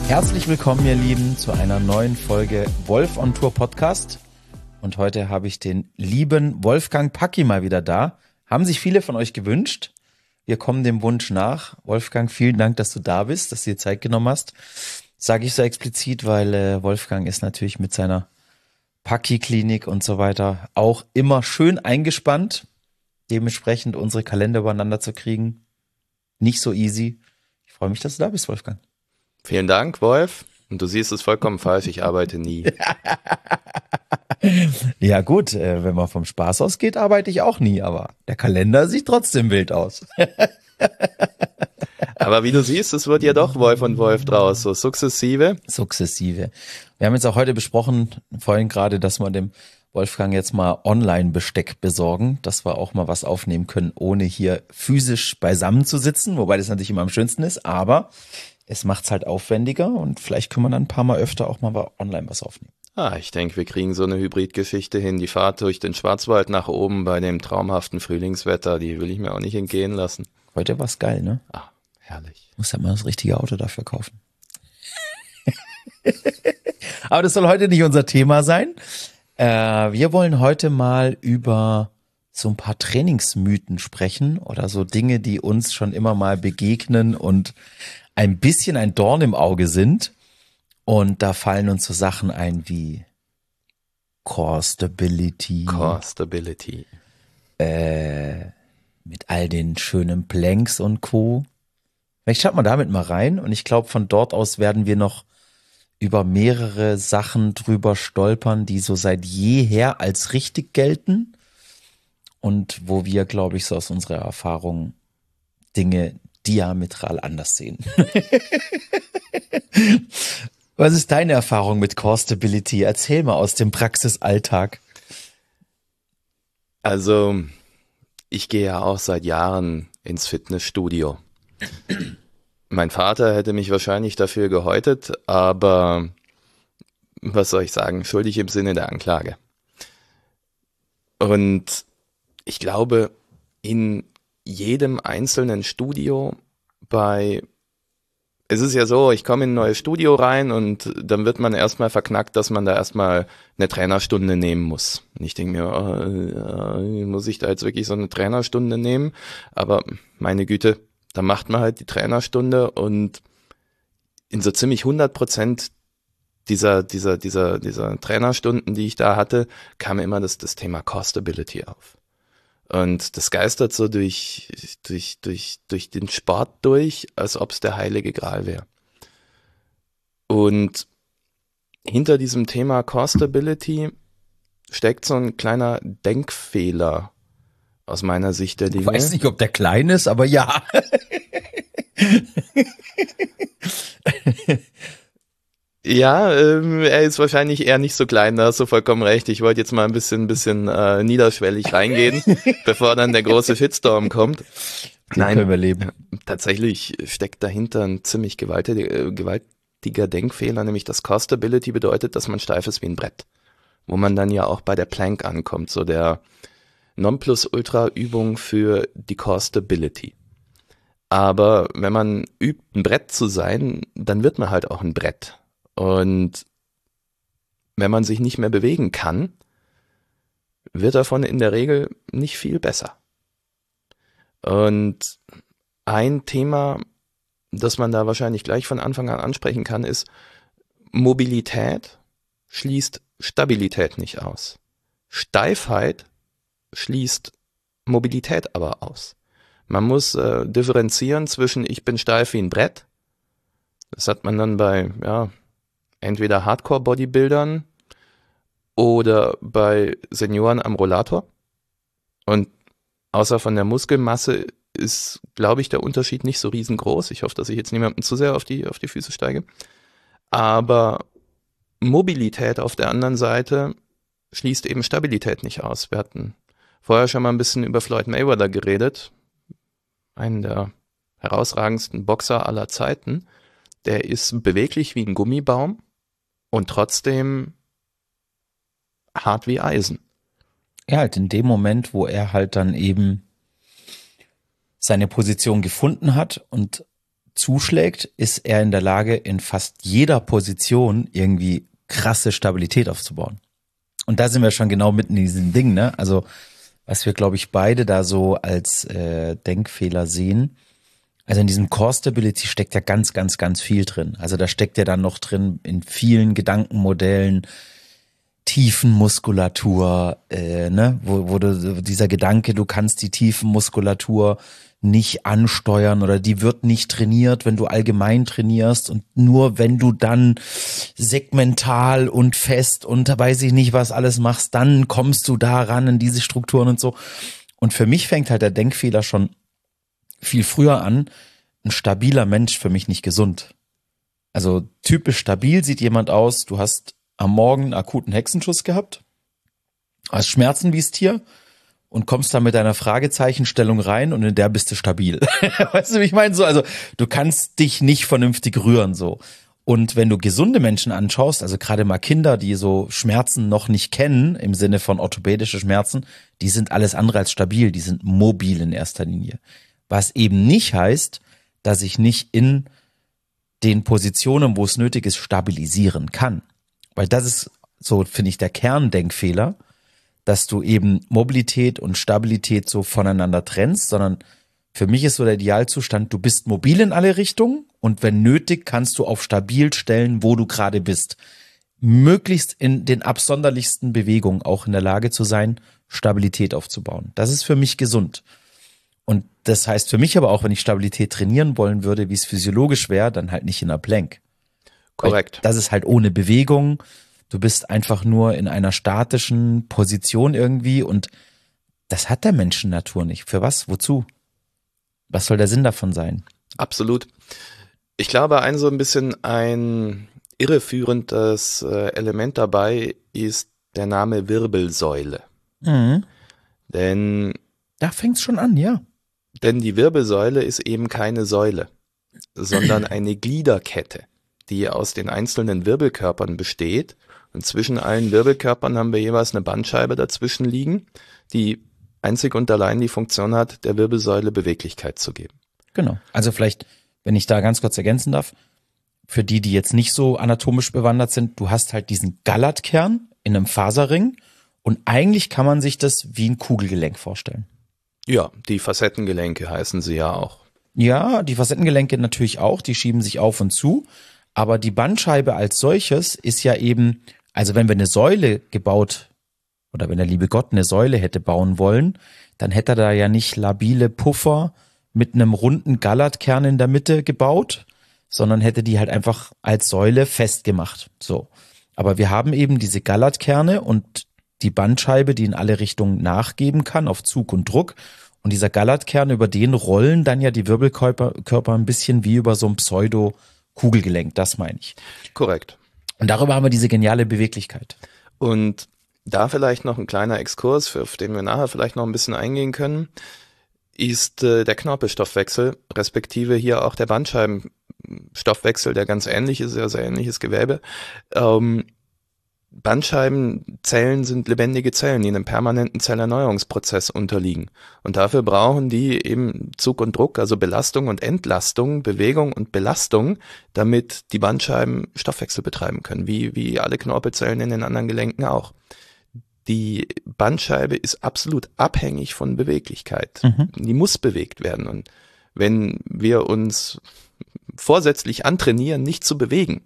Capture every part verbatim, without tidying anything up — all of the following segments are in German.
Herzlich willkommen, ihr Lieben, zu einer neuen Folge Wolf on Tour Podcast. Und heute habe ich den lieben Wolfgang Packi mal wieder da. Haben sich viele von euch gewünscht. Wir kommen dem Wunsch nach. Wolfgang, vielen Dank, dass du da bist, dass du dir Zeit genommen hast. Sage ich so explizit, weil äh, Wolfgang ist natürlich mit seiner Packi-Klinik und so weiter auch immer schön eingespannt. Dementsprechend unsere Kalender übereinander zu kriegen, nicht so easy. Ich freue mich, dass du da bist, Wolfgang. Vielen Dank, Wolf. Und du siehst es vollkommen falsch, ich arbeite nie. Ja gut, äh, wenn man vom Spaß ausgeht, arbeite ich auch nie, aber der Kalender sieht trotzdem wild aus. Aber wie du siehst, es wird ja doch Wolf und Wolf draus, so sukzessive. Sukzessive. Wir haben jetzt auch heute besprochen, vorhin gerade, dass wir dem Wolfgang jetzt mal Online-Besteck besorgen, dass wir auch mal was aufnehmen können, ohne hier physisch beisammen zu sitzen, wobei das natürlich immer am schönsten ist, aber es macht's halt aufwendiger und vielleicht können wir dann ein paar Mal öfter auch mal online was aufnehmen. Ah, ich denke, wir kriegen so eine Hybridgeschichte hin. Die Fahrt durch den Schwarzwald nach oben bei dem traumhaften Frühlingswetter, die will ich mir auch nicht entgehen lassen. Heute war's geil, ne? Ah, herrlich. Muss ja mal das richtige Auto dafür kaufen. Aber das soll heute nicht unser Thema sein. Äh, wir wollen heute mal über so ein paar Trainingsmythen sprechen oder so Dinge, die uns schon immer mal begegnen und ein bisschen ein Dorn im Auge sind. Und da fallen uns so Sachen ein wie Core Stability. Core Stability. Äh, mit all den schönen Planks und Co. Vielleicht schaut man damit mal rein und ich glaube, von dort aus werden wir noch über mehrere Sachen drüber stolpern, die so seit jeher als richtig gelten und wo wir, glaube ich, so aus unserer Erfahrung Dinge diametral anders sehen. Was ist deine Erfahrung mit Core Stability? Erzähl mal aus dem Praxisalltag. Also, ich gehe ja auch seit Jahren ins Fitnessstudio. Mein Vater hätte mich wahrscheinlich dafür gehäutet, aber was soll ich sagen, schuldig im Sinne der Anklage. Und ich glaube, in jedem einzelnen Studio bei, es ist ja so, ich komme in ein neues Studio rein und dann wird man erstmal verknackt, dass man da erstmal eine Trainerstunde nehmen muss. Und ich denke mir, oh, äh, muss ich da jetzt wirklich so eine Trainerstunde nehmen? Aber meine Güte, da macht man halt die Trainerstunde und in so ziemlich hundert Prozent dieser, dieser, dieser, dieser Trainerstunden, die ich da hatte, kam immer das, das Thema Core Stability auf. Und das geistert so durch, durch, durch, durch den Sport durch, als ob es der heilige Gral wäre. Und hinter diesem Thema Core Stability steckt so ein kleiner Denkfehler aus meiner Sicht der Dinge. Ich weiß nicht, ob der klein ist, aber ja. Ja, ähm, er ist wahrscheinlich eher nicht so klein, da hast du vollkommen recht. Ich wollte jetzt mal ein bisschen, ein bisschen äh, niederschwellig reingehen, bevor dann der große Shitstorm kommt. Den Nein, können wir leben. Tatsächlich steckt dahinter ein ziemlich gewaltiger, gewaltiger Denkfehler, nämlich dass Core Stability bedeutet, dass man steif ist wie ein Brett. Wo man dann ja auch bei der Plank ankommt, so der Nonplusultra-Übung für die Core Stability. Aber wenn man übt, ein Brett zu sein, dann wird man halt auch ein Brett. Und wenn man sich nicht mehr bewegen kann, wird davon in der Regel nicht viel besser. Und ein Thema, das man da wahrscheinlich gleich von Anfang an ansprechen kann, ist, Mobilität schließt Stabilität nicht aus. Steifheit schließt Mobilität aber aus. Man muss äh, differenzieren zwischen ich bin steif wie ein Brett. Das hat man dann bei, ja, entweder Hardcore-Bodybuildern oder bei Senioren am Rollator. Und außer von der Muskelmasse ist, glaube ich, der Unterschied nicht so riesengroß. Ich hoffe, dass ich jetzt niemandem zu sehr auf die, auf die Füße steige. Aber Mobilität auf der anderen Seite schließt eben Stabilität nicht aus. Wir hatten vorher schon mal ein bisschen über Floyd Mayweather geredet. Einen der herausragendsten Boxer aller Zeiten. Der ist beweglich wie ein Gummibaum und trotzdem hart wie Eisen. Ja, halt in dem Moment, wo er halt dann eben seine Position gefunden hat und zuschlägt, ist er in der Lage, in fast jeder Position irgendwie krasse Stabilität aufzubauen. Und da sind wir schon genau mitten in diesem Ding, ne? Also was wir, glaube ich, beide da so als äh, Denkfehler sehen. Also in diesem Core Stability steckt ja ganz, ganz, ganz viel drin. Also da steckt ja dann noch drin in vielen Gedankenmodellen, Tiefenmuskulatur, äh, ne, wo, wo du, dieser Gedanke, du kannst die Tiefenmuskulatur nicht ansteuern oder die wird nicht trainiert, wenn du allgemein trainierst und nur wenn du dann segmental und fest und weiß ich nicht was alles machst, dann kommst du da ran in diese Strukturen und so. Und für mich fängt halt der Denkfehler schon viel früher an. Ein stabiler Mensch für mich nicht gesund. Also typisch stabil sieht jemand aus, du hast am Morgen einen akuten Hexenschuss gehabt, hast Schmerzen wie das Tier und kommst dann mit deiner Fragezeichenstellung rein und in der bist du stabil. Weißt du, wie ich meine? So, also du kannst dich nicht vernünftig rühren so. Und wenn du gesunde Menschen anschaust, also gerade mal Kinder, die so Schmerzen noch nicht kennen, im Sinne von orthopädische Schmerzen, die sind alles andere als stabil, die sind mobil in erster Linie. Was eben nicht heißt, dass ich nicht in den Positionen, wo es nötig ist, stabilisieren kann. Weil das ist so, finde ich, der Kerndenkfehler, dass du eben Mobilität und Stabilität so voneinander trennst, sondern für mich ist so der Idealzustand, du bist mobil in alle Richtungen und wenn nötig, kannst du auf stabil stellen, wo du gerade bist. Möglichst in den absonderlichsten Bewegungen auch in der Lage zu sein, Stabilität aufzubauen. Das ist für mich gesund. Und das heißt für mich aber auch, wenn ich Stabilität trainieren wollen würde, wie es physiologisch wäre, dann halt nicht in einer Plank. Korrekt. Weil das ist halt ohne Bewegung. Du bist einfach nur in einer statischen Position irgendwie und das hat der Menschennatur nicht. Für was? Wozu? Was soll der Sinn davon sein? Absolut. Ich glaube, ein so ein bisschen ein irreführendes Element dabei ist der Name Wirbelsäule. Mhm. Denn da fängt's schon an, ja. Denn die Wirbelsäule ist eben keine Säule, sondern eine Gliederkette, die aus den einzelnen Wirbelkörpern besteht. Und zwischen allen Wirbelkörpern haben wir jeweils eine Bandscheibe dazwischen liegen, die einzig und allein die Funktion hat, der Wirbelsäule Beweglichkeit zu geben. Genau. Also vielleicht, wenn ich da ganz kurz ergänzen darf, für die, die jetzt nicht so anatomisch bewandert sind, du hast halt diesen Gallertkern in einem Faserring und eigentlich kann man sich das wie ein Kugelgelenk vorstellen. Ja, die Facettengelenke heißen sie ja auch. Ja, die Facettengelenke natürlich auch, die schieben sich auf und zu, aber die Bandscheibe als solches ist ja eben, also wenn wir eine Säule gebaut oder wenn der liebe Gott eine Säule hätte bauen wollen, dann hätte er da ja nicht labile Puffer mit einem runden Gallertkern in der Mitte gebaut, sondern hätte die halt einfach als Säule festgemacht. So. Aber wir haben eben diese Gallertkerne und die Bandscheibe, die in alle Richtungen nachgeben kann auf Zug und Druck. Und dieser Gallertkern, über den rollen dann ja die Wirbelkörper Körper ein bisschen wie über so ein Pseudo-Kugelgelenk, das meine ich. Korrekt. Und darüber haben wir diese geniale Beweglichkeit. Und da vielleicht noch ein kleiner Exkurs, auf den wir nachher vielleicht noch ein bisschen eingehen können, ist äh, der Knorpelstoffwechsel, respektive hier auch der Bandscheibenstoffwechsel, der ganz ähnlich ist, ja sehr ähnliches Gewebe. Ähm, Bandscheibenzellen sind lebendige Zellen, die einem permanenten Zellerneuerungsprozess unterliegen. Und dafür brauchen die eben Zug und Druck, also Belastung und Entlastung, Bewegung und Belastung, damit die Bandscheiben Stoffwechsel betreiben können, wie, wie alle Knorpelzellen in den anderen Gelenken auch. Die Bandscheibe ist absolut abhängig von Beweglichkeit. Mhm. Die muss bewegt werden. Und wenn wir uns vorsätzlich antrainieren, nicht zu bewegen,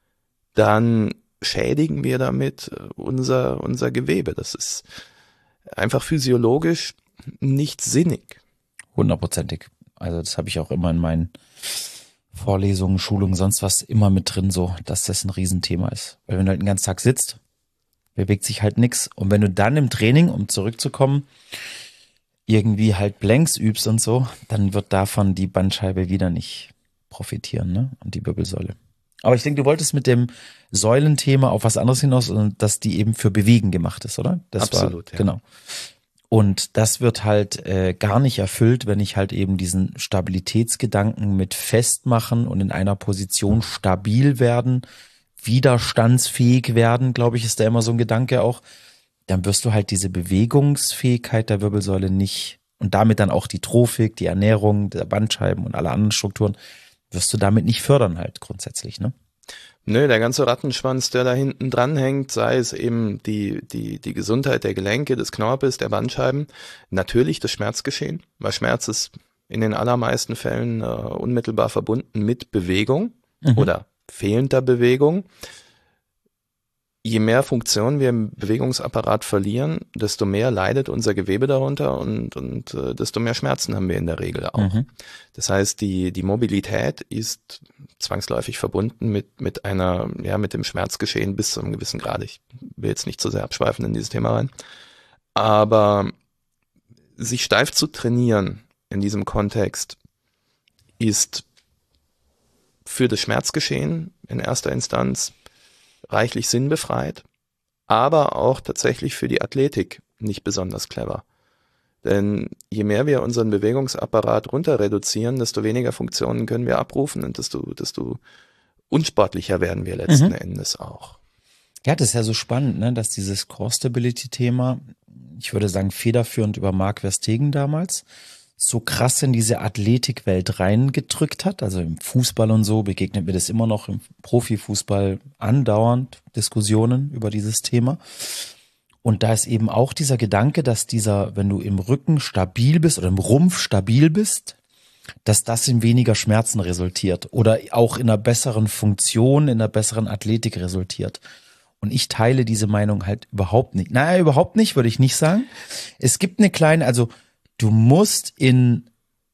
dann schädigen wir damit unser, unser Gewebe. Das ist einfach physiologisch nicht sinnig. Hundertprozentig. Also das habe ich auch immer in meinen Vorlesungen, Schulungen, sonst was immer mit drin, so, dass das ein Riesenthema ist. Weil wenn du halt den ganzen Tag sitzt, bewegt sich halt nix. Und wenn du dann im Training, um zurückzukommen, irgendwie halt Blanks übst und so, dann wird davon die Bandscheibe wieder nicht profitieren, ne? Und die Wirbelsäule. Aber ich denke, du wolltest mit dem Säulenthema auf was anderes hinaus, dass die eben für Bewegen gemacht ist, oder? Das Absolut, war, ja. Genau. Und das wird halt äh, gar nicht erfüllt, wenn ich halt eben diesen Stabilitätsgedanken mit festmachen und in einer Position stabil werden, widerstandsfähig werden, glaube ich, ist da immer so ein Gedanke auch. Dann wirst du halt diese Bewegungsfähigkeit der Wirbelsäule nicht und damit dann auch die Trophik, die Ernährung der Bandscheiben und alle anderen Strukturen, wirst du damit nicht fördern halt grundsätzlich, ne? Nö, der ganze Rattenschwanz, der da hinten dran hängt, sei es eben die, die, die Gesundheit der Gelenke, des Knorpels, der Bandscheiben, natürlich das Schmerzgeschehen, weil Schmerz ist in den allermeisten Fällen äh, unmittelbar verbunden mit Bewegung mhm. oder fehlender Bewegung. Je mehr Funktion wir im Bewegungsapparat verlieren, desto mehr leidet unser Gewebe darunter und, und äh, desto mehr Schmerzen haben wir in der Regel auch. Mhm. Das heißt, die, die Mobilität ist zwangsläufig verbunden mit, mit einer, ja, mit dem Schmerzgeschehen bis zu einem gewissen Grad. Ich will jetzt nicht zu sehr abschweifen in dieses Thema rein. Aber sich steif zu trainieren in diesem Kontext ist für das Schmerzgeschehen in erster Instanz reichlich sinnbefreit, aber auch tatsächlich für die Athletik nicht besonders clever. Denn je mehr wir unseren Bewegungsapparat runter reduzieren, desto weniger Funktionen können wir abrufen und desto, desto unsportlicher werden wir letzten mhm. Endes auch. Ja, das ist ja so spannend, ne, dass dieses Core-Stability-Thema, ich würde sagen federführend über Marc Verstegen damals, so krass in diese Athletikwelt reingedrückt hat. Also im Fußball und so begegnet mir das immer noch im Profifußball andauernd, Diskussionen über dieses Thema. Und da ist eben auch dieser Gedanke, dass dieser, wenn du im Rücken stabil bist oder im Rumpf stabil bist, dass das in weniger Schmerzen resultiert oder auch in einer besseren Funktion, in einer besseren Athletik resultiert. Und ich teile diese Meinung halt überhaupt nicht. Naja, überhaupt nicht, würde ich nicht sagen. Es gibt eine kleine, also du musst in,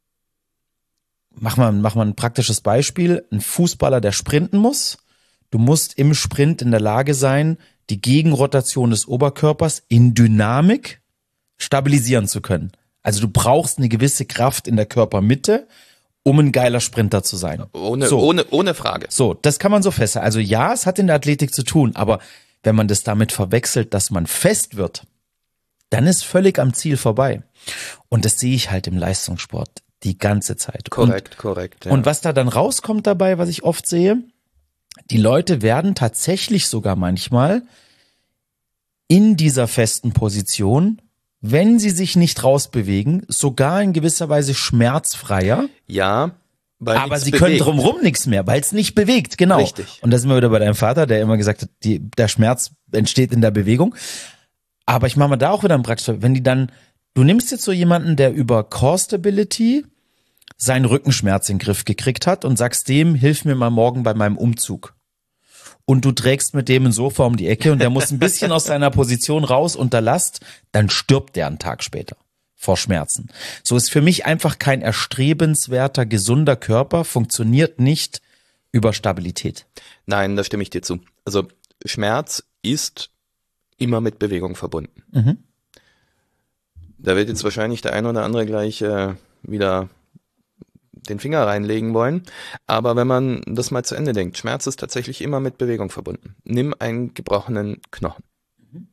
mach mal, mach mal ein praktisches Beispiel, ein Fußballer, der sprinten muss. Du musst im Sprint in der Lage sein, die Gegenrotation des Oberkörpers in Dynamik stabilisieren zu können. Also du brauchst eine gewisse Kraft in der Körpermitte, um ein geiler Sprinter zu sein. Ohne, so. ohne, ohne Frage. So, das kann man so festhalten. Also ja, es hat in der Athletik zu tun, aber wenn man das damit verwechselt, dass man fest wird, dann ist völlig am Ziel vorbei. Und das sehe ich halt im Leistungssport die ganze Zeit. Korrekt, und, korrekt. Ja. Und was da dann rauskommt dabei, was ich oft sehe, die Leute werden tatsächlich sogar manchmal in dieser festen Position, wenn sie sich nicht rausbewegen, sogar in gewisser Weise schmerzfreier. Ja, weil aber sie bewegt. können drumherum nichts mehr, weil es nicht bewegt, genau. Richtig. Und da sind wir wieder bei deinem Vater, der immer gesagt hat, die, der Schmerz entsteht in der Bewegung. Aber ich mache mal da auch wieder einen Praxis, wenn die dann, du nimmst jetzt so jemanden, der über Core Stability seinen Rückenschmerz in den Griff gekriegt hat und sagst dem, hilf mir mal morgen bei meinem Umzug. Und du trägst mit dem ein Sofa um die Ecke und der muss ein bisschen aus seiner Position raus unter Last, dann stirbt der einen Tag später vor Schmerzen. So ist für mich einfach kein erstrebenswerter, gesunder Körper, funktioniert nicht über Stabilität. Nein, da stimme ich dir zu. Also Schmerz ist immer mit Bewegung verbunden. Mhm. Da wird jetzt wahrscheinlich der ein oder andere gleich äh, wieder den Finger reinlegen wollen. Aber wenn man das mal zu Ende denkt, Schmerz ist tatsächlich immer mit Bewegung verbunden. Nimm einen gebrochenen Knochen. Mhm.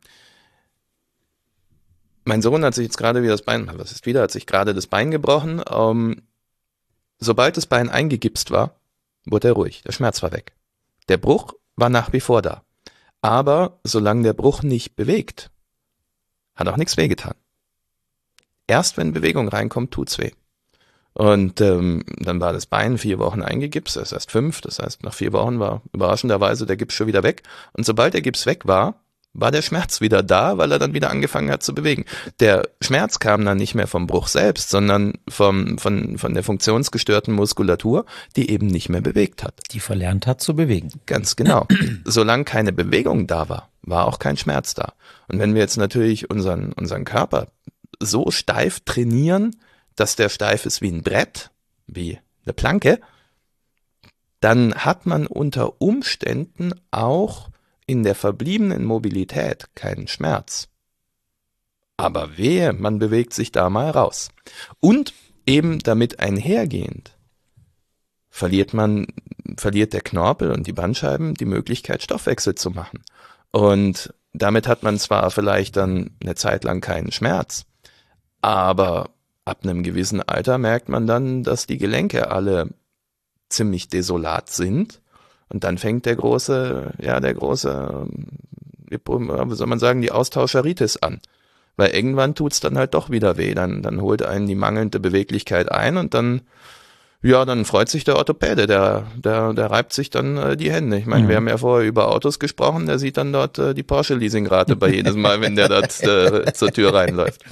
Mein Sohn hat sich jetzt gerade wieder das Bein, was ist wieder, hat sich gerade das Bein gebrochen. Ähm, sobald das Bein eingegipst war, wurde er ruhig. Der Schmerz war weg. Der Bruch war nach wie vor da. Aber solange der Bruch nicht bewegt, hat auch nichts wehgetan. Erst wenn Bewegung reinkommt, tut's weh. Und ähm, dann war das Bein vier Wochen eingegipst, das heißt fünf, das heißt nach vier Wochen war überraschenderweise der Gips schon wieder weg. Und sobald der Gips weg war, war der Schmerz wieder da, weil er dann wieder angefangen hat zu bewegen. Der Schmerz kam dann nicht mehr vom Bruch selbst, sondern vom, von, von der funktionsgestörten Muskulatur, die eben nicht mehr bewegt hat. Die verlernt hat zu bewegen. Ganz genau. Solange keine Bewegung da war, war auch kein Schmerz da. Und wenn wir jetzt natürlich unseren, unseren Körper so steif trainieren, dass der steif ist wie ein Brett, wie eine Planke, dann hat man unter Umständen auch in der verbliebenen Mobilität keinen Schmerz. Aber wehe, man bewegt sich da mal raus. Und eben damit einhergehend verliert man, verliert der Knorpel und die Bandscheiben die Möglichkeit, Stoffwechsel zu machen. Und damit hat man zwar vielleicht dann eine Zeit lang keinen Schmerz, aber ab einem gewissen Alter merkt man dann, dass die Gelenke alle ziemlich desolat sind. Und dann fängt der große, ja, der große, wie soll man sagen, die Austauscheritis an. Weil irgendwann tut's dann halt doch wieder weh. Dann, dann holt einen die mangelnde Beweglichkeit ein und dann Ja, dann freut sich der Orthopäde, der, der, der reibt sich dann äh, die Hände. Ich meine, Mhm. wir haben ja vorher über Autos gesprochen, der sieht dann dort äh, die Porsche-Leasingrate bei jedes Mal, wenn der dort äh, zur Tür reinläuft.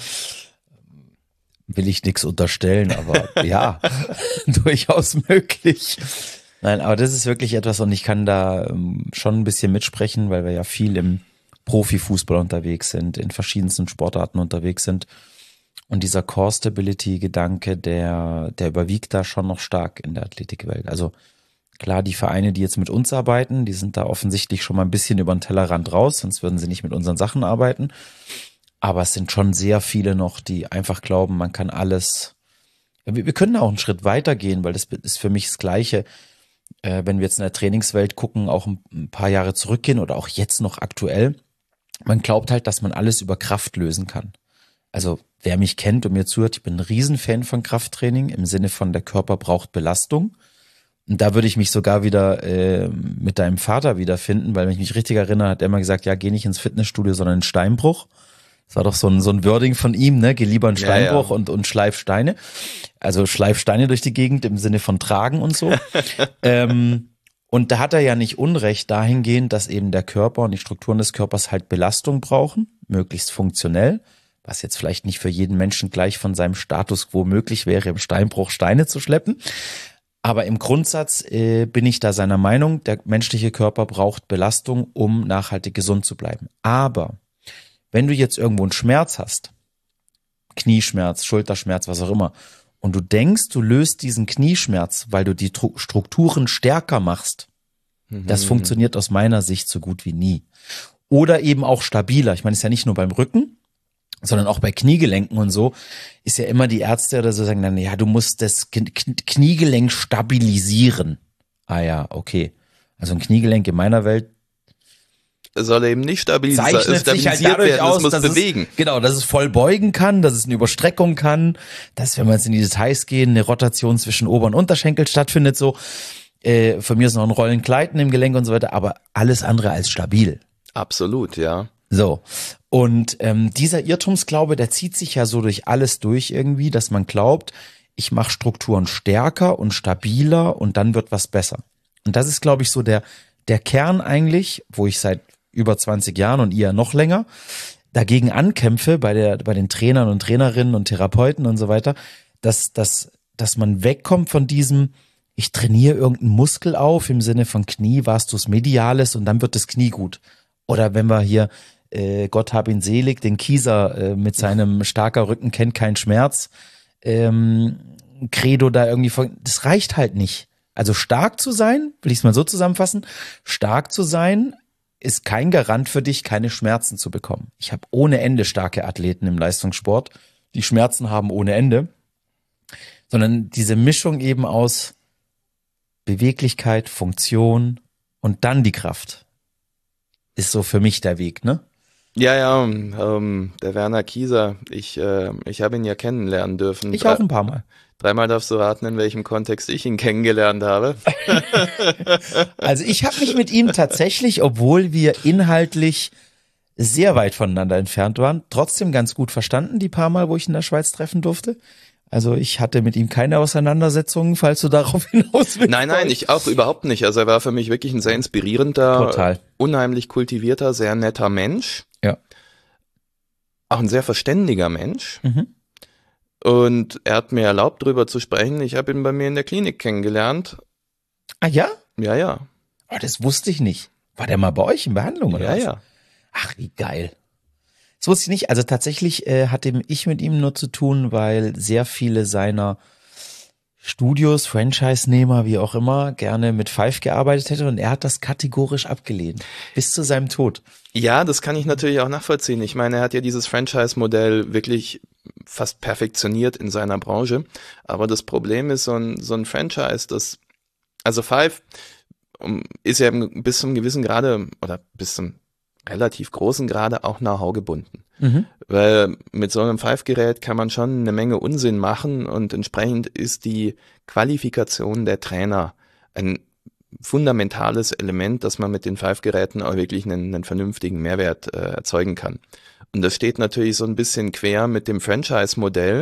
Will ich nichts unterstellen, aber ja, durchaus möglich. Nein, aber das ist wirklich etwas und ich kann da ähm, schon ein bisschen mitsprechen, weil wir ja viel im Profifußball unterwegs sind, in verschiedensten Sportarten unterwegs sind. Und dieser Core-Stability-Gedanke, der, der überwiegt da schon noch stark in der Athletikwelt. Also klar, die Vereine, die jetzt mit uns arbeiten, die sind da offensichtlich schon mal ein bisschen über den Tellerrand raus, sonst würden sie nicht mit unseren Sachen arbeiten. Aber es sind schon sehr viele noch, die einfach glauben, man kann alles. Wir, wir können auch einen Schritt weiter gehen, weil das ist für mich das Gleiche, äh, wenn wir jetzt in der Trainingswelt gucken, auch ein, ein paar Jahre zurückgehen oder auch jetzt noch aktuell. Man glaubt halt, dass man alles über Kraft lösen kann. Also wer mich kennt und mir zuhört, ich bin ein Riesenfan von Krafttraining im Sinne von der Körper braucht Belastung. Und da würde ich mich sogar wieder äh, mit deinem Vater wiederfinden, weil wenn ich mich richtig erinnere, hat er immer gesagt, ja, geh nicht ins Fitnessstudio, sondern in Steinbruch. Das war doch so ein, so ein Wording von ihm, ne? Geh lieber in Steinbruch ja, ja. und, und schleif Steine. Also schleif Steine durch die Gegend im Sinne von tragen und so. ähm, und da hat er ja nicht Unrecht dahingehend, dass eben der Körper und die Strukturen des Körpers halt Belastung brauchen, möglichst funktionell. Was jetzt vielleicht nicht für jeden Menschen gleich von seinem Status quo möglich wäre, im Steinbruch Steine zu schleppen. Aber im Grundsatz äh, bin ich da seiner Meinung, der menschliche Körper braucht Belastung, um nachhaltig gesund zu bleiben. Aber wenn du jetzt irgendwo einen Schmerz hast, Knieschmerz, Schulterschmerz, was auch immer, und du denkst, du löst diesen Knieschmerz, weil du die Strukturen stärker machst, mhm. das funktioniert aus meiner Sicht so gut wie nie. Oder eben auch stabiler. Ich meine, es ist ja nicht nur beim Rücken, sondern auch bei Kniegelenken und so, ist ja immer die Ärzte oder so sagen dann, ja, du musst das Kniegelenk stabilisieren. Ah ja, okay. Also ein Kniegelenk in meiner Welt soll eben nicht stabilisieren, zeichnet sich halt dadurch werden, aus, es muss dass bewegen. Es, genau, dass es voll beugen kann, dass es eine Überstreckung kann, dass, wenn wir jetzt in die Details gehen, eine Rotation zwischen Ober- und Unterschenkel stattfindet, so. Äh, von mir ist noch ein Rollengleiten im Gelenk und so weiter, aber alles andere als stabil. Absolut, ja. So, und ähm, dieser Irrtumsglaube, der zieht sich ja so durch alles durch irgendwie, dass man glaubt, ich mache Strukturen stärker und stabiler und dann wird was besser. Und das ist, glaube ich, so der der Kern eigentlich, wo ich seit über zwanzig Jahren und ihr noch länger dagegen ankämpfe bei der bei den Trainern und Trainerinnen und Therapeuten und so weiter, dass dass dass man wegkommt von diesem, ich trainiere irgendeinen Muskel auf im Sinne von Knie, Vastus medialis und dann wird das Knie gut. Oder wenn wir hier Äh, Gott hab ihn selig, den Kieser äh, mit seinem starker Rücken kennt keinen Schmerz, ähm, Credo da irgendwie, von, das reicht halt nicht. Also stark zu sein, will ich es mal so zusammenfassen, stark zu sein ist kein Garant für dich, keine Schmerzen zu bekommen. Ich habe ohne Ende starke Athleten im Leistungssport, die Schmerzen haben ohne Ende, sondern diese Mischung eben aus Beweglichkeit, Funktion und dann die Kraft ist so für mich der Weg, ne? Ja, ja, ähm, der Werner Kieser, ich, äh, ich habe ihn ja kennenlernen dürfen. Ich auch ein paar Mal. Dreimal darfst du raten, in welchem Kontext ich ihn kennengelernt habe. Also ich habe mich mit ihm tatsächlich, obwohl wir inhaltlich sehr weit voneinander entfernt waren, trotzdem ganz gut verstanden, die paar Mal, wo ich in der Schweiz treffen durfte. Also ich hatte mit ihm keine Auseinandersetzungen, falls du darauf hinaus willst. Nein, nein, ich auch überhaupt nicht. Also er war für mich wirklich ein sehr inspirierender, Total. unheimlich kultivierter, sehr netter Mensch. Ja. Auch ein sehr verständiger Mensch. Mhm. Und er hat mir erlaubt, drüber zu sprechen. Ich habe ihn bei mir in der Klinik kennengelernt. Ah ja? Ja, ja. Oh, das wusste ich nicht. War der mal bei euch in Behandlung oder ja, was? Ja, ja. Ach, wie geil. Das wusste ich nicht. Also tatsächlich äh, hatte ich mit ihm nur zu tun, weil sehr viele seiner Studios, Franchise-Nehmer, wie auch immer, gerne mit Five gearbeitet hätte und er hat das kategorisch abgelehnt. Bis zu seinem Tod. Ja, das kann ich natürlich auch nachvollziehen. Ich meine, er hat ja dieses Franchise-Modell wirklich fast perfektioniert in seiner Branche. Aber das Problem ist, so ein, so ein Franchise, das, also Five ist ja bis zum gewissen Grade oder bis zum relativ großen Grade auch Know-how gebunden. Mhm. Weil mit so einem Five-Gerät kann man schon eine Menge Unsinn machen und entsprechend ist die Qualifikation der Trainer ein fundamentales Element, dass man mit den Five-Geräten auch wirklich einen, einen vernünftigen Mehrwert äh, erzeugen kann. Und das steht natürlich so ein bisschen quer mit dem Franchise-Modell,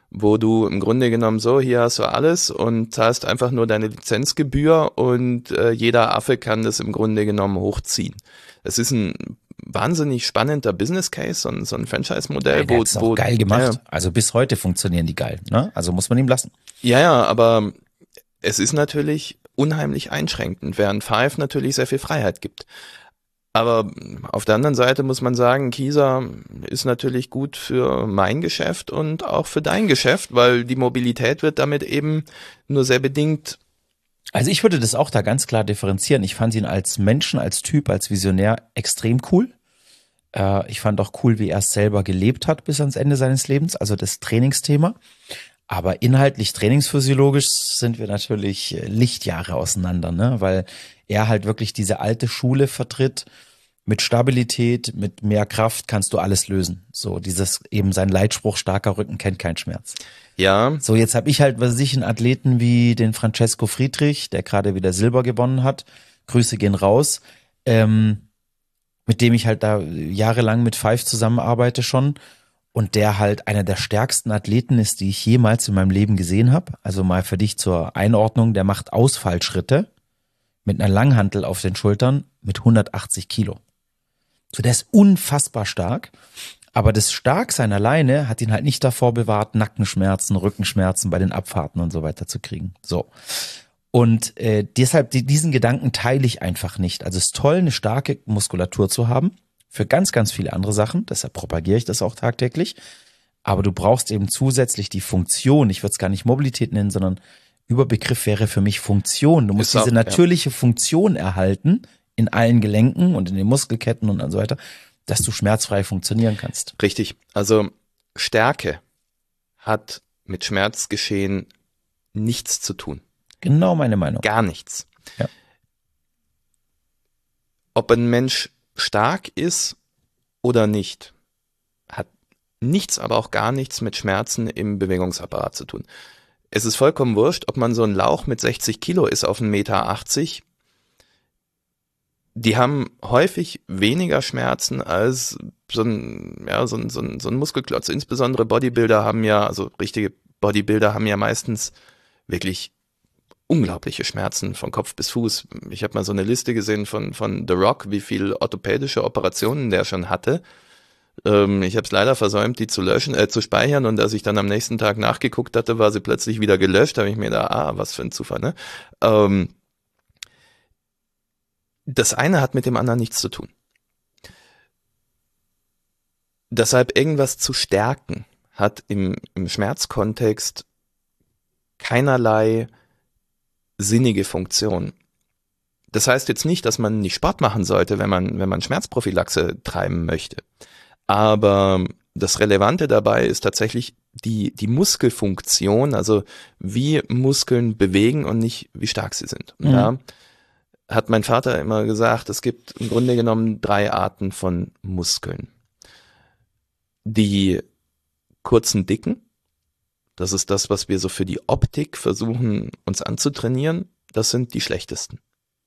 wo du im Grunde genommen so, hier hast du alles und zahlst einfach nur deine Lizenzgebühr und äh, jeder Affe kann das im Grunde genommen hochziehen. Es ist ein wahnsinnig spannender Business Case, so ein, so ein Franchise-Modell. Ja, der hat's auch geil gemacht. Ja, Also bis heute funktionieren die geil, ne? Also muss man ihm lassen. ja, ja, aber es ist natürlich unheimlich einschränkend, während Five natürlich sehr viel Freiheit gibt. Aber auf der anderen Seite muss man sagen, Kieser ist natürlich gut für mein Geschäft und auch für dein Geschäft, weil die Mobilität wird damit eben nur sehr bedingt. Also ich würde das auch da ganz klar differenzieren. Ich fand ihn als Menschen, als Typ, als Visionär extrem cool. Äh, ich fand auch cool, wie er es selber gelebt hat bis ans Ende seines Lebens, also das Trainingsthema. Aber inhaltlich, trainingsphysiologisch sind wir natürlich Lichtjahre auseinander, ne? Weil er halt wirklich diese alte Schule vertritt. Mit Stabilität, mit mehr Kraft kannst du alles lösen. So dieses eben sein Leitspruch, starker Rücken kennt keinen Schmerz. Ja. So, jetzt habe ich halt, was weiß ich, einen Athleten wie den Francesco Friedrich, der gerade wieder Silber gewonnen hat. Grüße gehen raus. Ähm, mit dem ich halt da jahrelang mit Five zusammenarbeite schon. Und der halt einer der stärksten Athleten ist, die ich jemals in meinem Leben gesehen habe. Also mal für dich zur Einordnung, der macht Ausfallschritte mit einer Langhantel auf den Schultern mit hundertachtzig Kilo. So, der ist unfassbar stark. Aber das Starksein alleine hat ihn halt nicht davor bewahrt, Nackenschmerzen, Rückenschmerzen bei den Abfahrten und so weiter zu kriegen. So. Und äh, deshalb, die, diesen Gedanken teile ich einfach nicht. Also es ist toll, eine starke Muskulatur zu haben. Für ganz, ganz viele andere Sachen. Deshalb propagiere ich das auch tagtäglich. Aber du brauchst eben zusätzlich die Funktion. Ich würde es gar nicht Mobilität nennen, sondern Überbegriff wäre für mich Funktion. Du musst Ist auch, diese natürliche ja. Funktion erhalten in allen Gelenken und in den Muskelketten und so weiter, dass du schmerzfrei funktionieren kannst. Richtig. Also Stärke hat mit Schmerzgeschehen nichts zu tun. Genau meine Meinung. Gar nichts. Ja. Ob ein Mensch stark ist oder nicht, hat nichts, aber auch gar nichts mit Schmerzen im Bewegungsapparat zu tun. Es ist vollkommen wurscht, ob man so ein Lauch mit sechzig Kilo ist auf einen Meter achtzig. Die haben häufig weniger Schmerzen als so ein, ja, so ein, so ein, so ein Muskelklotz. Insbesondere Bodybuilder haben ja, also richtige Bodybuilder haben ja meistens wirklich unglaubliche Schmerzen von Kopf bis Fuß. Ich habe mal so eine Liste gesehen von von The Rock, wie viel orthopädische Operationen der schon hatte. Ähm, ich habe es leider versäumt, die zu löschen, äh, zu speichern, und als ich dann am nächsten Tag nachgeguckt hatte, war sie plötzlich wieder gelöscht. Da habe ich mir da, ah, was für ein Zufall, ne? Ähm, das eine hat mit dem anderen nichts zu tun. Deshalb irgendwas zu stärken hat im, im Schmerzkontext keinerlei sinnige Funktion. Das heißt jetzt nicht, dass man nicht Sport machen sollte, wenn man, wenn man Schmerzprophylaxe treiben möchte. Aber das Relevante dabei ist tatsächlich die, die Muskelfunktion, also wie Muskeln bewegen und nicht wie stark sie sind. Und mhm. da hat mein Vater immer gesagt, es gibt im Grunde genommen drei Arten von Muskeln. Die kurzen, dicken, das ist das, was wir so für die Optik versuchen, uns anzutrainieren. Das sind die schlechtesten.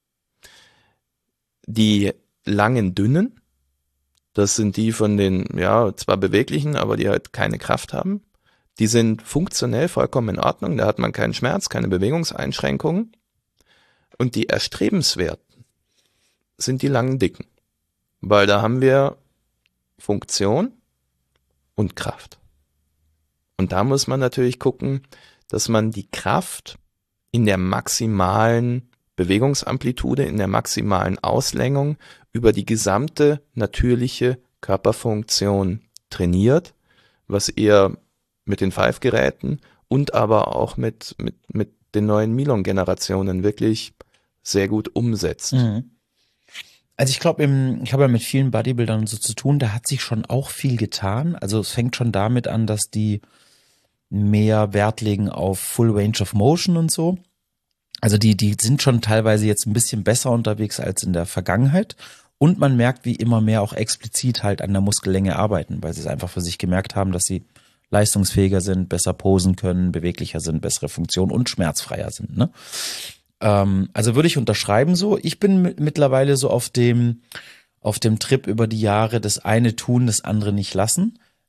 Die langen, dünnen, das sind die von den, ja, zwar beweglichen, aber die halt keine Kraft haben. Die sind funktionell vollkommen in Ordnung. Da hat man keinen Schmerz, keine Bewegungseinschränkungen. Und die erstrebenswerten sind die langen, dicken. Weil da haben wir Funktion und Kraft. Und da muss man natürlich gucken, dass man die Kraft in der maximalen Bewegungsamplitude, in der maximalen Auslängung über die gesamte natürliche Körperfunktion trainiert, was ihr mit den Five-Geräten und aber auch mit, mit, mit den neuen Milon-Generationen wirklich sehr gut umsetzt. Mhm. Also ich glaube, ich habe ja mit vielen Bodybuildern so zu tun, da hat sich schon auch viel getan. Also es fängt schon damit an, dass die mehr Wert legen auf Full Range of Motion und so. Also die, die sind schon teilweise jetzt ein bisschen besser unterwegs als in der Vergangenheit. Und man merkt, wie immer mehr auch explizit halt an der Muskellänge arbeiten, weil sie es einfach für sich gemerkt haben, dass sie leistungsfähiger sind, besser posen können, beweglicher sind, bessere Funktion und schmerzfreier sind, ne? Ähm, also würde ich unterschreiben so. Ich bin m- mittlerweile so auf dem, auf dem Trip über die Jahre, das eine tun, das andere nicht lassen.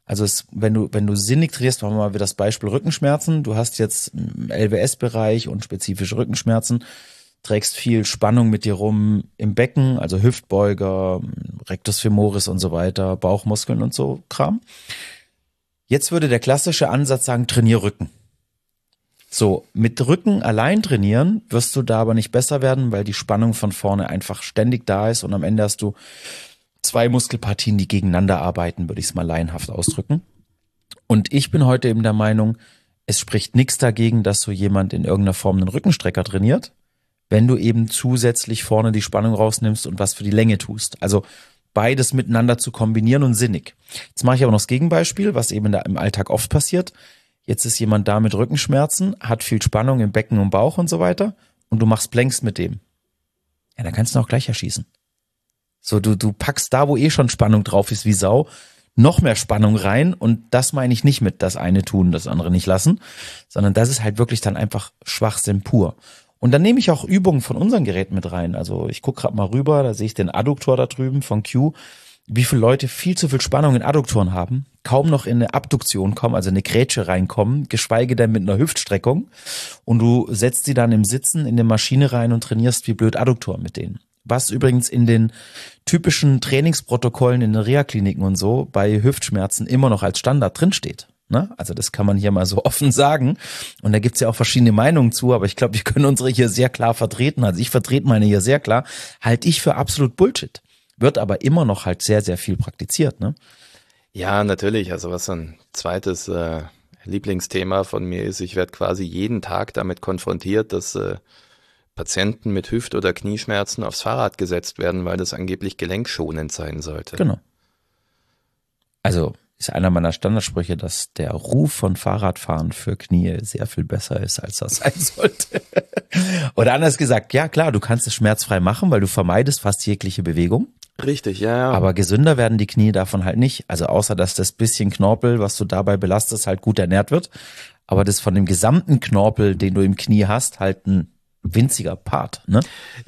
Also es, wenn du wenn du sinnig trainierst, machen wir mal wieder das Beispiel Rückenschmerzen. Du hast jetzt einen L W S-Bereich und spezifische Rückenschmerzen, trägst viel Spannung mit dir rum im Becken, also Hüftbeuger, Rectus femoris und so weiter, Bauchmuskeln und so Kram. Jetzt würde der klassische Ansatz sagen, trainier Rücken. So, mit Rücken allein trainieren wirst du da aber nicht besser werden, weil die Spannung von vorne einfach ständig da ist und am Ende hast du zwei Muskelpartien, die gegeneinander arbeiten, würde ich es mal laienhaft ausdrücken. Und ich bin heute eben der Meinung, es spricht nichts dagegen, dass so jemand in irgendeiner Form einen Rückenstrecker trainiert, wenn du eben zusätzlich vorne die Spannung rausnimmst und was für die Länge tust. Also beides miteinander zu kombinieren und sinnig. Jetzt mache ich aber noch das Gegenbeispiel, was eben da im Alltag oft passiert. Jetzt ist jemand da mit Rückenschmerzen, hat viel Spannung im Becken und Bauch und so weiter und du machst Planks mit dem. Ja, dann kannst du auch gleich erschießen. So, du, du packst da, wo eh schon Spannung drauf ist wie Sau, noch mehr Spannung rein und das meine ich nicht mit das eine tun, das andere nicht lassen, sondern das ist halt wirklich dann einfach Schwachsinn pur. Und dann nehme ich auch Übungen von unseren Geräten mit rein. Also ich gucke gerade mal rüber, da sehe ich den Adduktor da drüben von Q, wie viele Leute viel zu viel Spannung in Adduktoren haben, kaum noch in eine Abduktion kommen, also eine Grätsche reinkommen, geschweige denn mit einer Hüftstreckung. Und du setzt sie dann im Sitzen in eine Maschine rein und trainierst wie blöd Adduktoren mit denen. Was übrigens in den typischen Trainingsprotokollen in den Reha-Kliniken und so bei Hüftschmerzen immer noch als Standard drinsteht. Ne? Also das kann man hier mal so offen sagen. Und da gibt's ja auch verschiedene Meinungen zu, aber ich glaube, wir können unsere hier sehr klar vertreten. Also ich vertrete meine hier sehr klar. Halte ich für absolut Bullshit. Wird aber immer noch halt sehr, sehr viel praktiziert. Ne? Ja, natürlich. Also was so ein zweites äh, Lieblingsthema von mir ist, ich werde quasi jeden Tag damit konfrontiert, dass äh, Patienten mit Hüft- oder Knieschmerzen aufs Fahrrad gesetzt werden, weil das angeblich gelenkschonend sein sollte. Genau. Also ist einer meiner Standardsprüche, dass der Ruf von Fahrradfahren für Knie sehr viel besser ist, als das sein sollte. Oder anders gesagt, ja klar, du kannst es schmerzfrei machen, weil du vermeidest fast jegliche Bewegung. Richtig, ja, ja. Aber gesünder werden die Knie davon halt nicht. Also außer, dass das bisschen Knorpel, was du dabei belastest, halt gut ernährt wird. Aber das von dem gesamten Knorpel, den du im Knie hast, halt ein winziger Part, ne?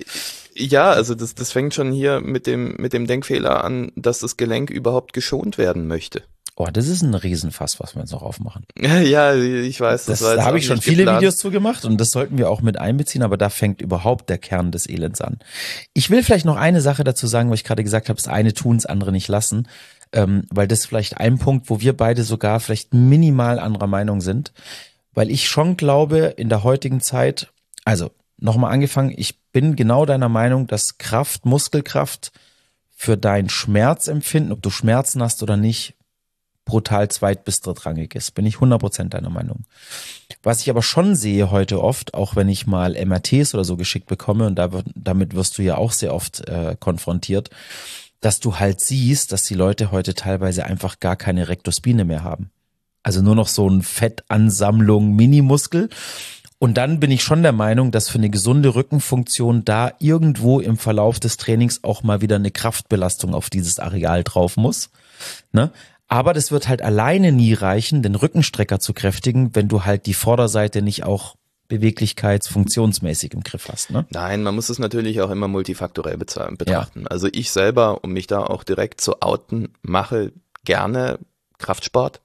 Ja, also das, das fängt schon hier mit dem, mit dem Denkfehler an, dass das Gelenk überhaupt geschont werden möchte. Oh, das ist ein Riesenfass, was wir jetzt noch aufmachen. Ja, ich weiß. Das, das war jetzt da habe ich schon viele geplant. Videos zu gemacht und das sollten wir auch mit einbeziehen, aber da fängt überhaupt der Kern des Elends an. Ich will vielleicht noch eine Sache dazu sagen, weil ich gerade gesagt habe, das eine tun, das andere nicht lassen, ähm, weil das vielleicht ein Punkt, wo wir beide sogar vielleicht minimal anderer Meinung sind, weil ich schon glaube, in der heutigen Zeit, also nochmal angefangen, ich bin genau deiner Meinung, dass Kraft, Muskelkraft für dein Schmerzempfinden, ob du Schmerzen hast oder nicht, brutal zweit- bis drittrangig ist. Bin ich hundert Prozent deiner Meinung. Was ich aber schon sehe heute oft, auch wenn ich mal M R Ts oder so geschickt bekomme, und da wird, damit wirst du ja auch sehr oft äh, konfrontiert, dass du halt siehst, dass die Leute heute teilweise einfach gar keine Rektospine mehr haben. Also nur noch so eine Fettansammlung Minimuskel. Und dann bin ich schon der Meinung, dass für eine gesunde Rückenfunktion da irgendwo im Verlauf des Trainings auch mal wieder eine Kraftbelastung auf dieses Areal drauf muss. Ne? Aber das wird halt alleine nie reichen, den Rückenstrecker zu kräftigen, wenn du halt die Vorderseite nicht auch beweglichkeitsfunktionsmäßig im Griff hast. Ne? Nein, man muss es natürlich auch immer multifaktorell betrachten. Ja. Also ich selber, um mich da auch direkt zu outen, mache gerne Kraftsport.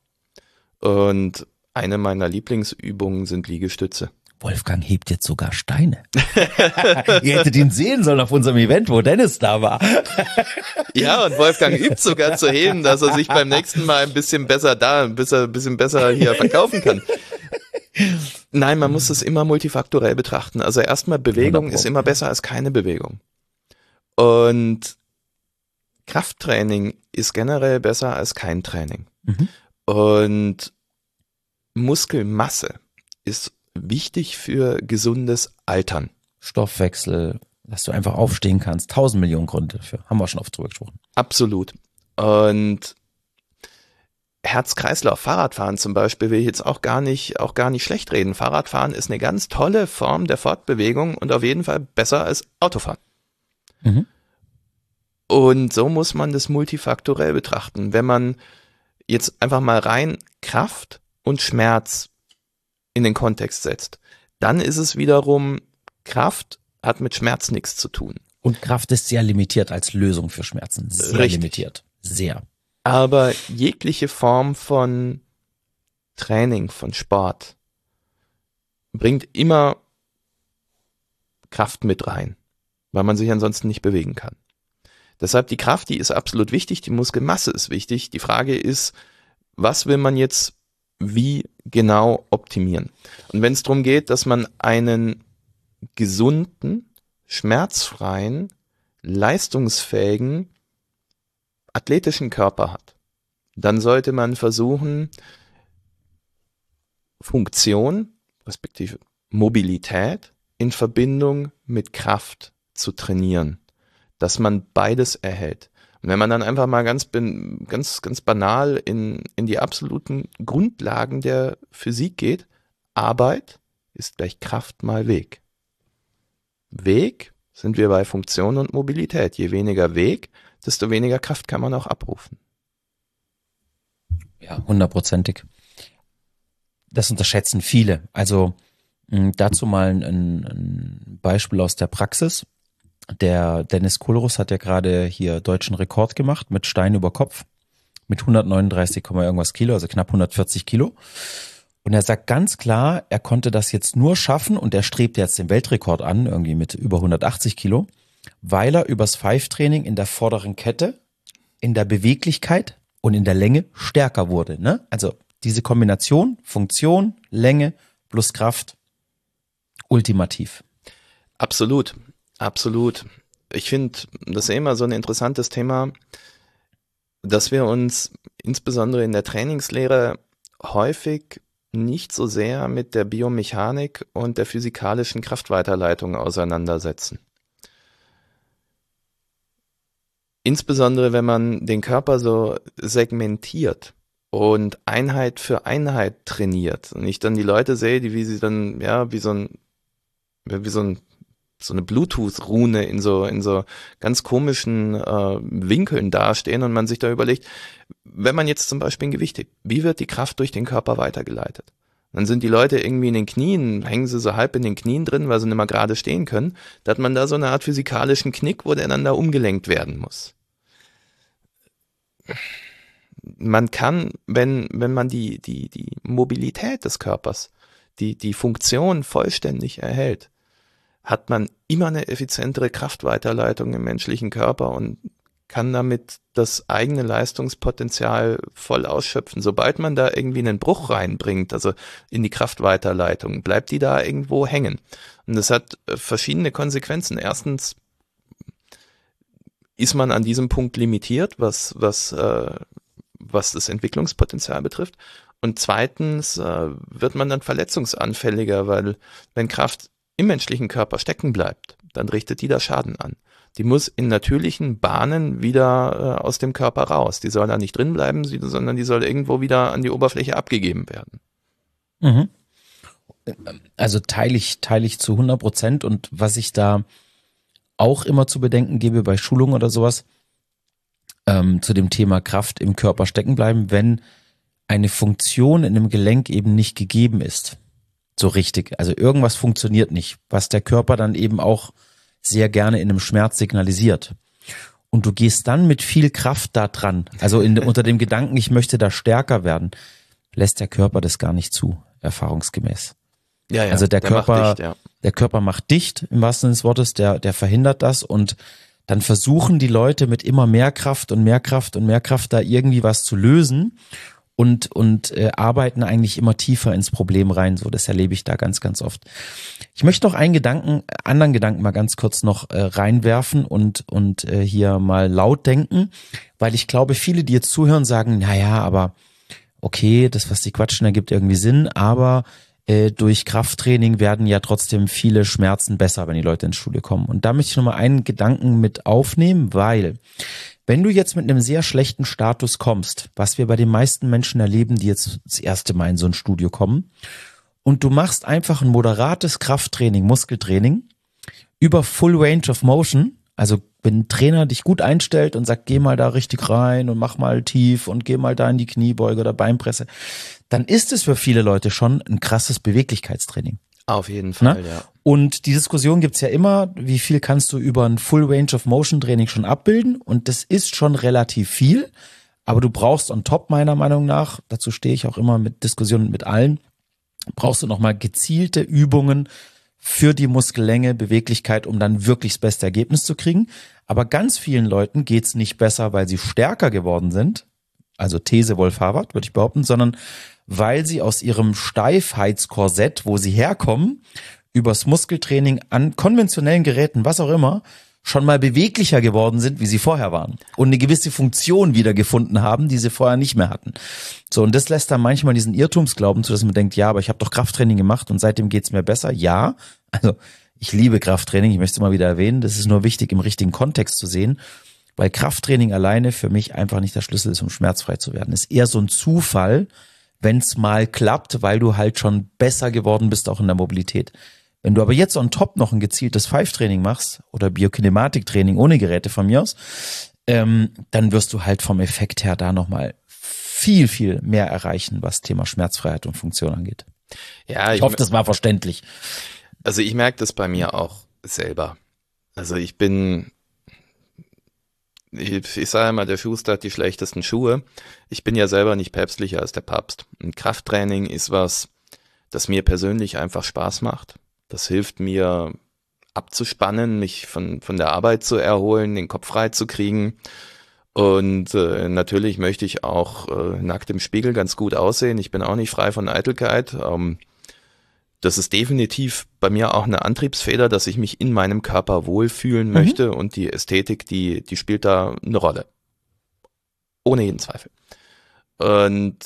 Und eine meiner Lieblingsübungen sind Liegestütze. Wolfgang hebt jetzt sogar Steine. Ihr hättet ihn sehen sollen auf unserem Event, wo Dennis da war. Ja, und Wolfgang übt sogar zu heben, dass er sich beim nächsten Mal ein bisschen besser da, ein bisschen, bisschen besser hier verkaufen kann. Nein, man muss es immer multifaktorell betrachten. Also erstmal, Bewegung ist immer besser als keine Bewegung. Und Krafttraining ist generell besser als kein Training. Mhm. Und Muskelmasse ist wichtig für gesundes Altern. Stoffwechsel, dass du einfach aufstehen kannst. Tausend Millionen Gründe dafür. Haben wir schon oft drüber gesprochen. Absolut. Und Herz-Kreislauf, Fahrradfahren zum Beispiel will ich jetzt auch gar nicht, auch gar nicht schlecht reden. Fahrradfahren ist eine ganz tolle Form der Fortbewegung und auf jeden Fall besser als Autofahren. Mhm. Und so muss man das multifaktorell betrachten. Wenn man jetzt einfach mal rein Kraft und Schmerz in den Kontext setzt, dann ist es wiederum, Kraft hat mit Schmerz nichts zu tun. Und Kraft ist sehr limitiert als Lösung für Schmerzen. Sehr Richtig. limitiert. Sehr. Aber jegliche Form von Training, von Sport bringt immer Kraft mit rein, weil man sich ansonsten nicht bewegen kann. Deshalb die Kraft, die ist absolut wichtig, die Muskelmasse ist wichtig. Die Frage ist, was will man jetzt wie genau optimieren? Und wenn es darum geht, dass man einen gesunden, schmerzfreien, leistungsfähigen, athletischen Körper hat, dann sollte man versuchen, Funktion, respektive Mobilität in Verbindung mit Kraft zu trainieren, dass man beides erhält. Und wenn man dann einfach mal ganz, ganz, ganz banal in, in die absoluten Grundlagen der Physik geht, Arbeit ist gleich Kraft mal Weg. Weg sind wir bei Funktion und Mobilität. Je weniger Weg, desto weniger Kraft kann man auch abrufen. Ja, hundertprozentig. Das unterschätzen viele. Also mh, dazu mal ein, ein Beispiel aus der Praxis. Der Dennis Kohlruss hat ja gerade hier deutschen Rekord gemacht mit Stein über Kopf mit hundertneununddreißig, irgendwas Kilo, also knapp hundertvierzig Kilo. Und er sagt ganz klar, er konnte das jetzt nur schaffen und er strebt jetzt den Weltrekord an, irgendwie mit über hundertachtzig Kilo, weil er übers Five-Training in der vorderen Kette, in der Beweglichkeit und in der Länge stärker wurde. Ne? Also diese Kombination, Funktion, Länge plus Kraft, ultimativ. Absolut. Absolut. Ich finde, das ist immer so ein interessantes Thema, dass wir uns insbesondere in der Trainingslehre häufig nicht so sehr mit der Biomechanik und der physikalischen Kraftweiterleitung auseinandersetzen. Insbesondere wenn man den Körper so segmentiert und Einheit für Einheit trainiert und ich dann die Leute sehe, die wie sie dann, ja, wie so ein, wie so ein so eine Bluetooth-Rune in so in so ganz komischen äh, Winkeln dastehen und man sich da überlegt, wenn man jetzt zum Beispiel ein Gewicht hebt, wie wird die Kraft durch den Körper weitergeleitet? Dann sind die Leute irgendwie in den Knien, hängen sie so halb in den Knien drin, weil sie nicht mehr gerade stehen können. Da hat man da so eine Art physikalischen Knick, wo der dann da umgelenkt werden muss. Man kann, wenn wenn man die die die Mobilität des Körpers, die die Funktion vollständig erhält, hat man immer eine effizientere Kraftweiterleitung im menschlichen Körper und kann damit das eigene Leistungspotenzial voll ausschöpfen. Sobald man da irgendwie einen Bruch reinbringt, also in die Kraftweiterleitung, bleibt die da irgendwo hängen. Und das hat verschiedene Konsequenzen. Erstens ist man an diesem Punkt limitiert, was, was, äh, was das Entwicklungspotenzial betrifft. Und zweitens äh, wird man dann verletzungsanfälliger, weil wenn Kraft im menschlichen Körper stecken bleibt, dann richtet die da Schaden an. Die muss in natürlichen Bahnen wieder äh, aus dem Körper raus. Die soll da nicht drin bleiben, sondern die soll irgendwo wieder an die Oberfläche abgegeben werden. Mhm. Also teile ich, teile ich zu hundert Prozent und was ich da auch immer zu bedenken gebe bei Schulungen oder sowas, ähm, zu dem Thema Kraft im Körper stecken bleiben, wenn eine Funktion in einem Gelenk eben nicht gegeben ist. So richtig. Also irgendwas funktioniert nicht, was der Körper dann eben auch sehr gerne in einem Schmerz signalisiert. Und du gehst dann mit viel Kraft da dran, also in, unter dem Gedanken, ich möchte da stärker werden, lässt der Körper das gar nicht zu, erfahrungsgemäß. Ja, ja, also der, der Körper, macht dicht, ja. der Körper macht dicht, im wahrsten Sinne des Wortes, der, der verhindert das und dann versuchen die Leute mit immer mehr Kraft und mehr Kraft und mehr Kraft da irgendwie was zu lösen. Und, und äh, arbeiten eigentlich immer tiefer ins Problem rein. So, das erlebe ich da ganz, ganz oft. Ich möchte noch einen Gedanken, anderen Gedanken mal ganz kurz noch äh, reinwerfen und, und äh, hier mal laut denken, weil ich glaube, viele, die jetzt zuhören, sagen, naja, aber okay, das, was die quatschen, ergibt irgendwie Sinn, aber äh, durch Krafttraining werden ja trotzdem viele Schmerzen besser, wenn die Leute ins Studio kommen. Und da möchte ich nochmal einen Gedanken mit aufnehmen, weil wenn du jetzt mit einem sehr schlechten Status kommst, was wir bei den meisten Menschen erleben, die jetzt das erste Mal in so ein Studio kommen, und du machst einfach ein moderates Krafttraining, Muskeltraining, über Full Range of Motion, also wenn ein Trainer dich gut einstellt und sagt, geh mal da richtig rein und mach mal tief und geh mal da in die Kniebeuge oder Beinpresse, dann ist es für viele Leute schon ein krasses Beweglichkeitstraining. Auf jeden Fall, Na? ja. Und die Diskussion gibt's ja immer, wie viel kannst du über ein Full Range of Motion Training schon abbilden? Und das ist schon relativ viel, Aber du brauchst on top meiner Meinung nach, dazu stehe ich auch immer mit Diskussionen mit allen, brauchst du nochmal gezielte Übungen für die Muskellänge, Beweglichkeit, um dann wirklich das beste Ergebnis zu kriegen. Aber ganz vielen Leuten geht's nicht besser, weil sie stärker geworden sind, also These Wolf-Harvard, würde ich behaupten, sondern weil sie aus ihrem Steifheitskorsett, wo sie herkommen, übers Muskeltraining an konventionellen Geräten, was auch immer, schon mal beweglicher geworden sind, wie sie vorher waren und eine gewisse Funktion wiedergefunden haben, die sie vorher nicht mehr hatten. So, und das lässt dann manchmal diesen Irrtumsglauben zu, dass man denkt, ja, aber ich habe doch Krafttraining gemacht und seitdem geht's mir besser. Ja, also ich liebe Krafttraining, ich möchte es mal wieder erwähnen, das ist nur wichtig im richtigen Kontext zu sehen, weil Krafttraining alleine für mich einfach nicht der Schlüssel ist, um schmerzfrei zu werden. Ist eher so ein Zufall, wenn es mal klappt, weil du halt schon besser geworden bist, auch in der Mobilität. Wenn du aber jetzt on top noch ein gezieltes Five-Training machst oder Biokinematik-Training ohne Geräte von mir aus, ähm, dann wirst du halt vom Effekt her da nochmal viel, viel mehr erreichen, was Thema Schmerzfreiheit und Funktion angeht. Ja, ich, ich hoffe, das war verständlich. Also ich merke das bei mir auch selber. Also ich bin, ich, ich sage immer, der Schuster hat die schlechtesten Schuhe. Ich bin ja selber nicht päpstlicher als der Papst. Ein Krafttraining ist was, das mir persönlich einfach Spaß macht. Das hilft mir abzuspannen, mich von, von der Arbeit zu erholen, den Kopf frei zu kriegen. Und äh, natürlich möchte ich auch äh, nackt im Spiegel ganz gut aussehen. Ich bin auch nicht frei von Eitelkeit. Ähm, das ist definitiv bei mir auch eine Antriebsfeder, dass ich mich in meinem Körper wohlfühlen mhm. möchte. Und die Ästhetik, die, die spielt da eine Rolle. Ohne jeden Zweifel. Und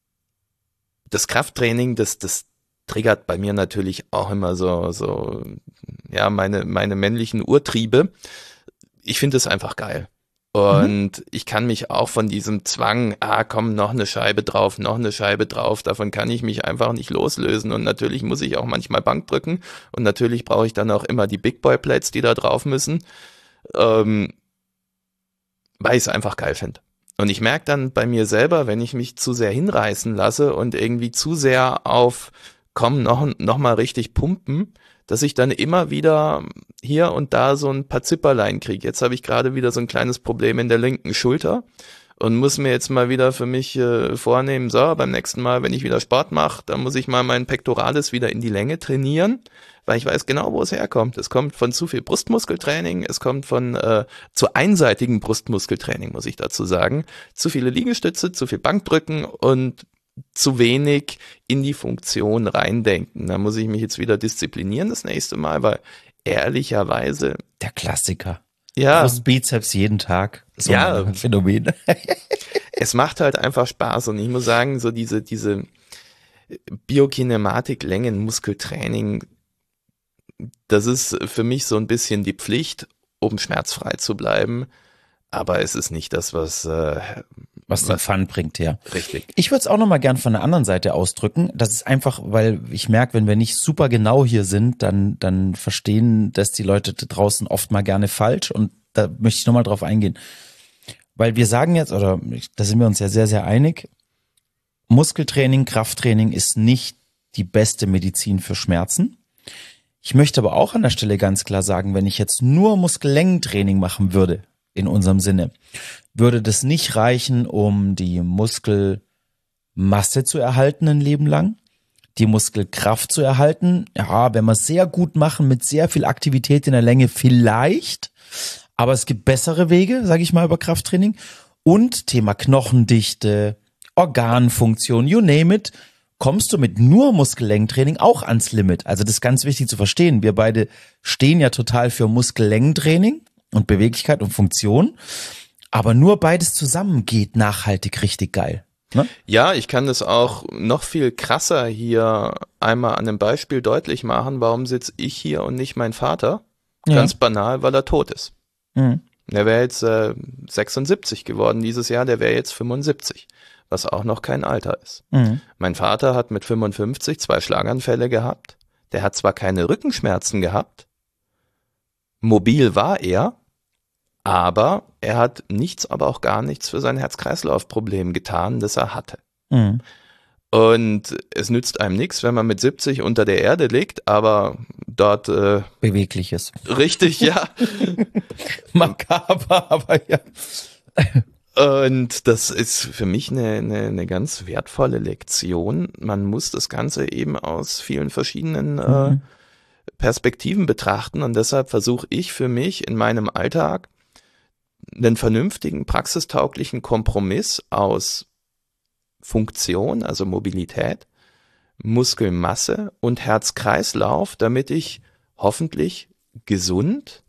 das Krafttraining, das, das triggert bei mir natürlich auch immer so, so, ja, meine, meine männlichen Urtriebe. Ich finde es einfach geil. Und mhm. ich kann mich auch von diesem Zwang, ah, komm, noch eine Scheibe drauf, noch eine Scheibe drauf, davon kann ich mich einfach nicht loslösen. Und natürlich muss ich auch manchmal Bank drücken. Und natürlich brauche ich dann auch immer die Big Boy Plates, die da drauf müssen. Ähm, weil ich es einfach geil finde. Und ich merke dann bei mir selber, wenn ich mich zu sehr hinreißen lasse und irgendwie zu sehr auf komm, noch, noch mal richtig pumpen, dass ich dann immer wieder hier und da so ein paar Zipperlein kriege. Jetzt habe ich gerade wieder so ein kleines Problem in der linken Schulter und muss mir jetzt mal wieder für mich äh, vornehmen, so, beim nächsten Mal, wenn ich wieder Sport mache, dann muss ich mal meinen Pectoralis wieder in die Länge trainieren, weil ich weiß genau, wo es herkommt. Es kommt von zu viel Brustmuskeltraining, es kommt von äh, zu einseitigem Brustmuskeltraining, muss ich dazu sagen. Zu viele Liegestütze, zu viel Bankdrücken und zu wenig in die Funktion reindenken. Da muss ich mich jetzt wieder disziplinieren das nächste Mal, weil ehrlicherweise... Der Klassiker. Ja. Brustbizeps jeden Tag. So ja. ein Phänomen. Es macht halt einfach Spaß und ich muss sagen, so diese, diese Biokinematik, Längen, Muskeltraining, das ist für mich so ein bisschen die Pflicht, um schmerzfrei zu bleiben. Aber es ist nicht das, was... Äh, Was den Fun bringt, ja. Richtig. Ich würde es auch nochmal gern von der anderen Seite ausdrücken. Das ist einfach, weil ich merke, wenn wir nicht super genau hier sind, dann, dann verstehen das die Leute da draußen oft mal gerne falsch. Und da möchte ich nochmal drauf eingehen. Weil wir sagen jetzt, oder da sind wir uns ja sehr, sehr einig, Muskeltraining, Krafttraining ist nicht die beste Medizin für Schmerzen. Ich möchte aber auch an der Stelle ganz klar sagen, wenn ich jetzt nur Muskellängentraining machen würde, in unserem Sinne, würde das nicht reichen, um die Muskelmasse zu erhalten ein Leben lang, die Muskelkraft zu erhalten. Ja, wenn wir es sehr gut machen, mit sehr viel Aktivität in der Länge vielleicht, aber es gibt bessere Wege, sage ich mal, über Krafttraining. Und Thema Knochendichte, Organfunktion, you name it, kommst du mit nur Muskellängentraining auch ans Limit. Also das ist ganz wichtig zu verstehen. Wir beide stehen ja total für Muskellängentraining und Beweglichkeit und Funktion. Aber nur beides zusammen geht nachhaltig richtig geil. Ne? Ja, ich kann das auch noch viel krasser hier einmal an einem Beispiel deutlich machen. Warum sitze ich hier und nicht mein Vater? Ja. Ganz banal, weil er tot ist. Mhm. Der wäre jetzt äh, sechsundsiebzig geworden dieses Jahr, der wäre jetzt fünfundsiebzig, was auch noch kein Alter ist. Mhm. Mein Vater hat mit fünfundfünfzig zwei Schlaganfälle gehabt. Der hat zwar keine Rückenschmerzen gehabt, mobil war er, aber er hat nichts, aber auch gar nichts für sein Herz-Kreislauf-Problem getan, das er hatte. Mhm. Und es nützt einem nichts, wenn man mit siebzig unter der Erde liegt, aber dort... Äh, Bewegliches. Richtig, ja. Makaber, aber ja. Und das ist für mich eine, eine, eine ganz wertvolle Lektion. Man muss das Ganze eben aus vielen verschiedenen äh, Mhm. Perspektiven betrachten und deshalb versuche ich für mich in meinem Alltag einen vernünftigen, praxistauglichen Kompromiss aus Funktion, also Mobilität, Muskelmasse und Herz-Kreislauf, damit ich hoffentlich gesund,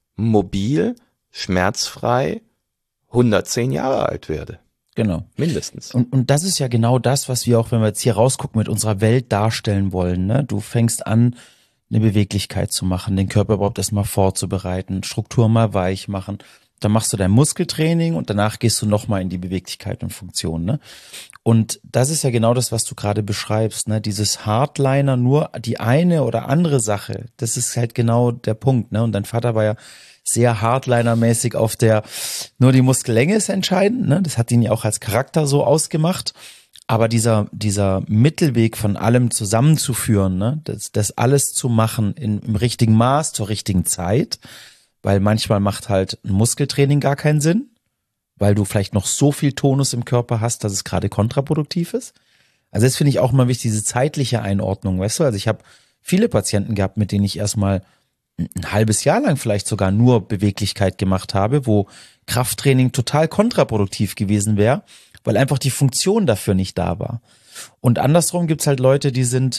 mobil, schmerzfrei hundertzehn Jahre alt werde. Genau. Mindestens. Und, und das ist ja genau das, was wir auch, wenn wir jetzt hier rausgucken, mit unserer Welt darstellen wollen. Ne? Du fängst an, eine Beweglichkeit zu machen, den Körper überhaupt erstmal vorzubereiten, Struktur mal weich machen. Dann machst du dein Muskeltraining und danach gehst du nochmal in die Beweglichkeit und Funktion. Ne? Und das ist ja genau das, was du gerade beschreibst. Ne? Dieses Hardliner, nur die eine oder andere Sache, das ist halt genau der Punkt. Ne? Und dein Vater war ja sehr Hardliner-mäßig auf der, nur die Muskellänge ist entscheidend. Ne? Das hat ihn ja auch als Charakter so ausgemacht. Aber dieser, dieser Mittelweg von allem zusammenzuführen, ne? das, das alles zu machen in, im richtigen Maß, zur richtigen Zeit, weil manchmal macht halt ein Muskeltraining gar keinen Sinn, weil du vielleicht noch so viel Tonus im Körper hast, dass es gerade kontraproduktiv ist. Also das finde ich auch mal wichtig, diese zeitliche Einordnung, weißt du? Also ich habe viele Patienten gehabt, mit denen ich erstmal ein halbes Jahr lang vielleicht sogar nur Beweglichkeit gemacht habe, wo Krafttraining total kontraproduktiv gewesen wäre, weil einfach die Funktion dafür nicht da war. Und andersrum gibt's halt Leute, die sind,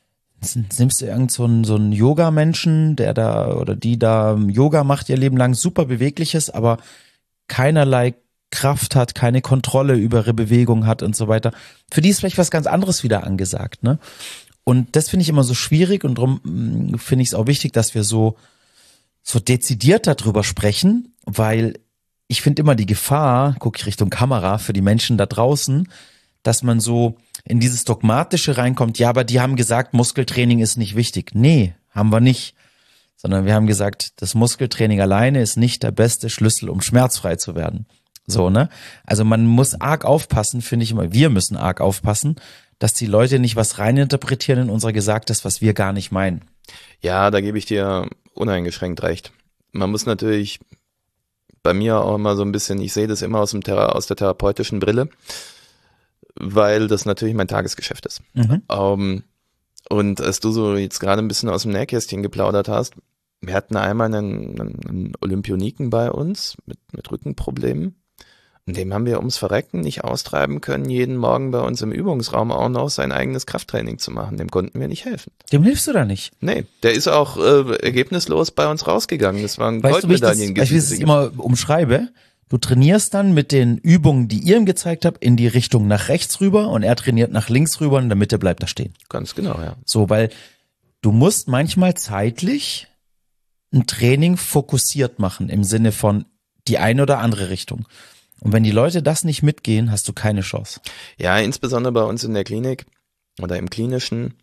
nimmst du irgend so einen, so einen Yoga-Menschen, der da oder die da Yoga macht ihr Leben lang, super bewegliches, aber keinerlei Kraft hat, keine Kontrolle über ihre Bewegung hat und so weiter. Für die ist vielleicht was ganz anderes wieder angesagt, ne? Und das finde ich immer so schwierig und darum finde ich es auch wichtig, dass wir so, so dezidiert darüber sprechen, weil ich finde immer die Gefahr, gucke ich Richtung Kamera, für die Menschen da draußen, dass man so in dieses Dogmatische reinkommt, ja, aber die haben gesagt, Muskeltraining ist nicht wichtig. Nee, haben wir nicht. Sondern wir haben gesagt, das Muskeltraining alleine ist nicht der beste Schlüssel, um schmerzfrei zu werden. So, ne? Also man muss arg aufpassen, finde ich immer, wir müssen arg aufpassen, dass die Leute nicht was reininterpretieren in unser Gesagtes, was wir gar nicht meinen. Ja, da gebe ich dir uneingeschränkt recht. Man muss natürlich bei mir auch immer so ein bisschen, ich sehe das immer aus dem Thera- aus der therapeutischen Brille, weil das natürlich mein Tagesgeschäft ist. Mhm. Um, und als du so jetzt gerade ein bisschen aus dem Nähkästchen geplaudert hast, wir hatten einmal einen, einen Olympioniken bei uns mit, mit Rückenproblemen. Und dem haben wir ums Verrecken nicht austreiben können, jeden Morgen bei uns im Übungsraum auch noch sein eigenes Krafttraining zu machen. Dem konnten wir nicht helfen. Dem hilfst du da nicht? Nee, der ist auch äh, ergebnislos bei uns rausgegangen. Das waren Goldmedaillen. Weißt du, wie ich das immer umschreibe? Du trainierst dann mit den Übungen, die ihr ihm gezeigt habt, in die Richtung nach rechts rüber und er trainiert nach links rüber und in der Mitte bleibt er stehen. Ganz genau, ja. So, weil du musst manchmal zeitlich ein Training fokussiert machen im Sinne von die eine oder andere Richtung. Und wenn die Leute das nicht mitgehen, hast du keine Chance. Ja, insbesondere bei uns in der Klinik oder im Klinischen.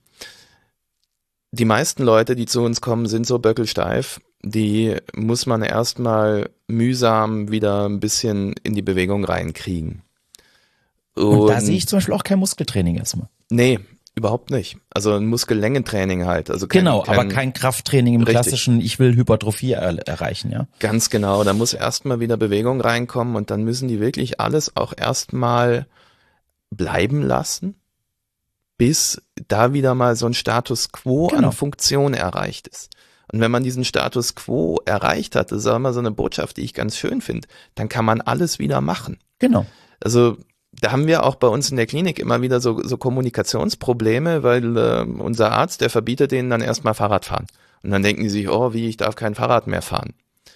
Die meisten Leute, die zu uns kommen, sind so böckelsteif. Die muss man erstmal mühsam wieder ein bisschen in die Bewegung reinkriegen. Und, Und da sehe ich zum Beispiel auch kein Muskeltraining erstmal. Nee, überhaupt nicht. Also ein Muskellängentraining halt. Also kein, genau, kein, aber kein Krafttraining im richtig. klassischen, ich will Hypertrophie er, erreichen, ja. Ganz genau, da muss erstmal wieder Bewegung reinkommen und dann müssen die wirklich alles auch erstmal bleiben lassen, bis da wieder mal so ein Status quo Genau. an Funktion erreicht ist. Und wenn man diesen Status quo erreicht hat, das ist auch immer so eine Botschaft, die ich ganz schön finde, dann kann man alles wieder machen. Genau. Also da haben wir auch bei uns in der Klinik immer wieder so, so Kommunikationsprobleme, weil äh, unser Arzt, der verbietet denen dann erstmal Fahrradfahren. Und dann denken die sich, oh, wie, ich darf kein Fahrrad mehr fahren.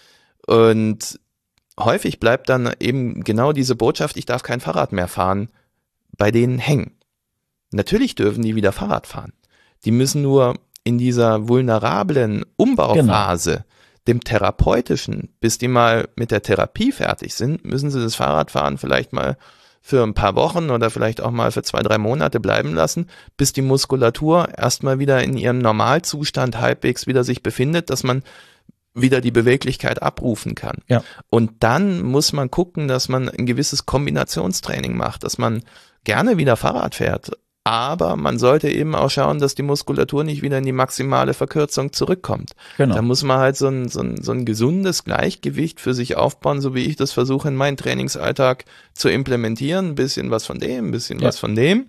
Und häufig bleibt dann eben genau diese Botschaft, ich darf kein Fahrrad mehr fahren, bei denen hängen. Natürlich dürfen die wieder Fahrrad fahren. Die müssen nur in dieser vulnerablen Umbauphase, genau, dem therapeutischen, bis die mal mit der Therapie fertig sind, müssen sie das Fahrradfahren vielleicht mal für ein paar Wochen oder vielleicht auch mal für zwei, drei Monate bleiben lassen, bis die Muskulatur erstmal wieder in ihrem Normalzustand halbwegs wieder sich befindet, dass man wieder die Beweglichkeit abrufen kann. Ja. Und dann muss man gucken, dass man ein gewisses Kombinationstraining macht, dass man gerne wieder Fahrrad fährt, Aber man sollte eben auch schauen, dass die Muskulatur nicht wieder in die maximale Verkürzung zurückkommt. Genau. Da muss man halt so ein, so ein, so ein gesundes Gleichgewicht für sich aufbauen, so wie ich das versuche in meinen Trainingsalltag zu implementieren. Ein bisschen was von dem, ein bisschen Ja. was von dem.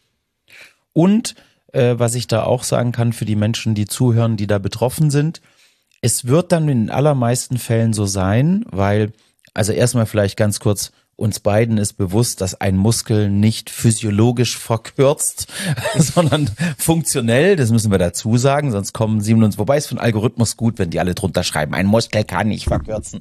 Und äh, was ich da auch sagen kann für die Menschen, die zuhören, die da betroffen sind, es wird dann in den allermeisten Fällen so sein, weil, also erstmal vielleicht ganz kurz, uns beiden ist bewusst, dass ein Muskel nicht physiologisch verkürzt, sondern funktionell, das müssen wir dazu sagen, sonst kommen siebenundsiebzig, wobei es für einen Algorithmus gut, wenn die alle drunter schreiben, ein Muskel kann nicht verkürzen.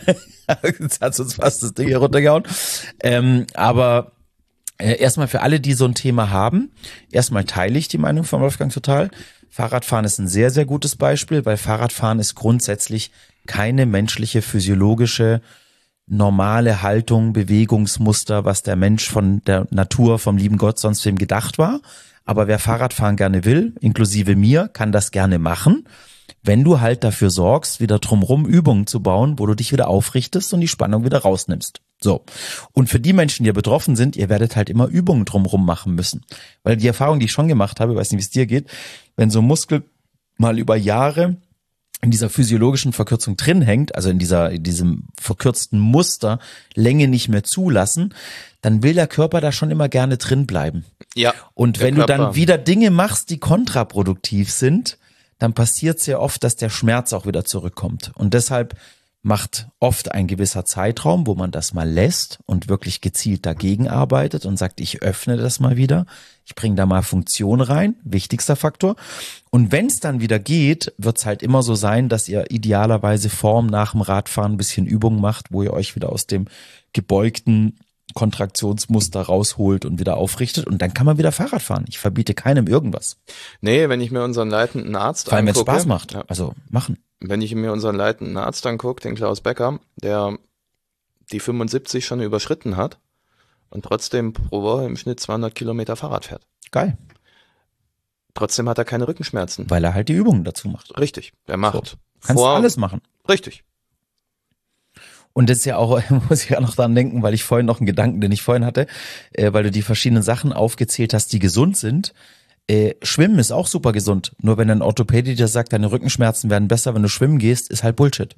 Jetzt hat uns fast das Ding hier runtergehauen. Ähm, aber äh, erstmal für alle, die so ein Thema haben, erstmal teile ich die Meinung von Wolfgang total. Fahrradfahren ist ein sehr, sehr gutes Beispiel, weil Fahrradfahren ist grundsätzlich keine menschliche, physiologische normale Haltung, Bewegungsmuster, was der Mensch von der Natur, vom lieben Gott, sonst wem gedacht war. Aber wer Fahrradfahren gerne will, inklusive mir, kann das gerne machen, wenn du halt dafür sorgst, wieder drumherum Übungen zu bauen, wo du dich wieder aufrichtest und die Spannung wieder rausnimmst. So. Und für die Menschen, die ja betroffen sind, ihr werdet halt immer Übungen drumherum machen müssen. Weil die Erfahrung, die ich schon gemacht habe, ich weiß nicht, wie es dir geht, wenn so ein Muskel mal über Jahre in dieser physiologischen Verkürzung drin hängt, also in dieser, in diesem verkürzten Muster, Länge nicht mehr zulassen, dann will der Körper da schon immer gerne drin bleiben. Ja. Und wenn du dann wieder Dinge machst, die kontraproduktiv sind, dann passiert es ja oft, dass der Schmerz auch wieder zurückkommt. Und deshalb macht oft ein gewisser Zeitraum, wo man das mal lässt und wirklich gezielt dagegen arbeitet und sagt, ich öffne das mal wieder, ich bringe da mal Funktion rein, wichtigster Faktor. Und wenn es dann wieder geht, wird es halt immer so sein, dass ihr idealerweise vorm, nach dem Radfahren ein bisschen Übung macht, wo ihr euch wieder aus dem gebeugten Kontraktionsmuster rausholt und wieder aufrichtet und dann kann man wieder Fahrrad fahren. Ich verbiete keinem irgendwas. Nee, wenn ich mir unseren leitenden Arzt Vor allem, wenn es angucke, Spaß macht. ja. Also machen. Wenn ich mir unseren leitenden Arzt angucke, den Klaus Becker, der die fünfundsiebzig schon überschritten hat und trotzdem pro Woche im Schnitt zweihundert Kilometer Fahrrad fährt. Geil. Trotzdem hat er keine Rückenschmerzen. Weil er halt die Übungen dazu macht. Richtig. Er macht So. Kannst vor, alles machen. Richtig. Und das ist ja auch, muss ich auch noch dran denken, weil ich vorhin noch einen Gedanken, den ich vorhin hatte, äh, weil du die verschiedenen Sachen aufgezählt hast, die gesund sind. Äh, Schwimmen ist auch super gesund. Nur wenn ein Orthopäde dir sagt, deine Rückenschmerzen werden besser, wenn du schwimmen gehst, ist halt Bullshit.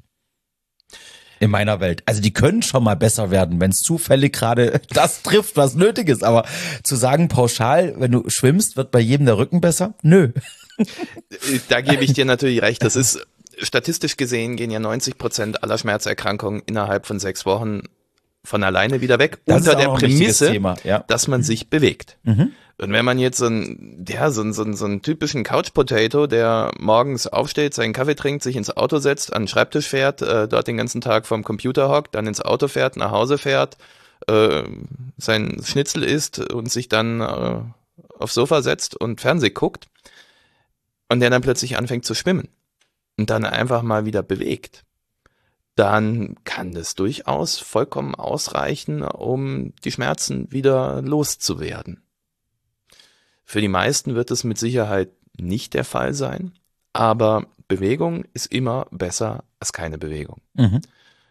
In meiner Welt. Also die können schon mal besser werden, wenn es zufällig gerade das trifft, was nötig ist. Aber zu sagen pauschal, wenn du schwimmst, wird bei jedem der Rücken besser? Nö. Da gebe ich dir natürlich recht. Das ist statistisch gesehen gehen ja neunzig Prozent aller Schmerzerkrankungen innerhalb von sechs Wochen von alleine wieder weg, Das unter ist auch der noch ein wichtiges Prämisse, Thema, ja. dass man sich bewegt. Mhm. Und wenn man jetzt so ein, ja, so ein, so ein, so einen typischen Couch-Potato, der morgens aufsteht, seinen Kaffee trinkt, sich ins Auto setzt, an den Schreibtisch fährt, äh, dort den ganzen Tag vorm Computer hockt, dann ins Auto fährt, nach Hause fährt, äh, sein Schnitzel isst und sich dann äh, aufs Sofa setzt und Fernseh guckt und der dann plötzlich anfängt zu schwimmen und dann einfach mal wieder bewegt, dann kann das durchaus vollkommen ausreichen, um die Schmerzen wieder loszuwerden. Für die meisten wird es mit Sicherheit nicht der Fall sein, aber Bewegung ist immer besser als keine Bewegung. Mhm.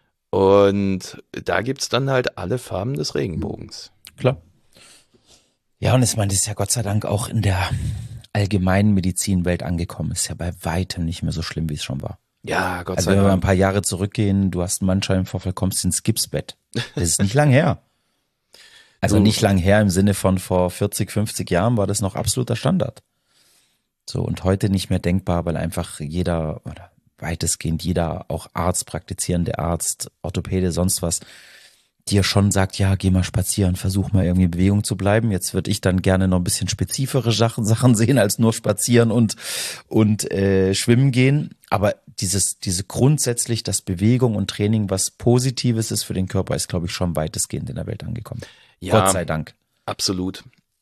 Und da gibt's dann halt alle Farben des Regenbogens. Klar. Ja, und ich meine, das ist ja Gott sei Dank auch in der allgemeinen Medizinwelt angekommen. Ist ja bei weitem nicht mehr so schlimm, wie es schon war. Ja, Gott Also sei wenn wir ein Dank. paar Jahre zurückgehen, du hast einen Bandscheibenvorfall, kommst ins Gipsbett. Das ist nicht lang her. Also Du- nicht lang her im Sinne von vor vierzig, fünfzig Jahren war das noch absoluter Standard. So, und heute nicht mehr denkbar, weil einfach jeder oder weitestgehend jeder, auch Arzt, praktizierende Arzt, Orthopäde, sonst was, dir schon sagt, ja, geh mal spazieren, versuch mal irgendwie in Bewegung zu bleiben. Jetzt würde ich dann gerne noch ein bisschen spezifischere Sachen, Sachen sehen, als nur spazieren und, und äh, schwimmen gehen. Aber dieses, diese grundsätzlich, dass Bewegung und Training was Positives ist für den Körper, ist, glaube ich, schon weitestgehend in der Welt angekommen. Ja, Gott sei Dank. absolut.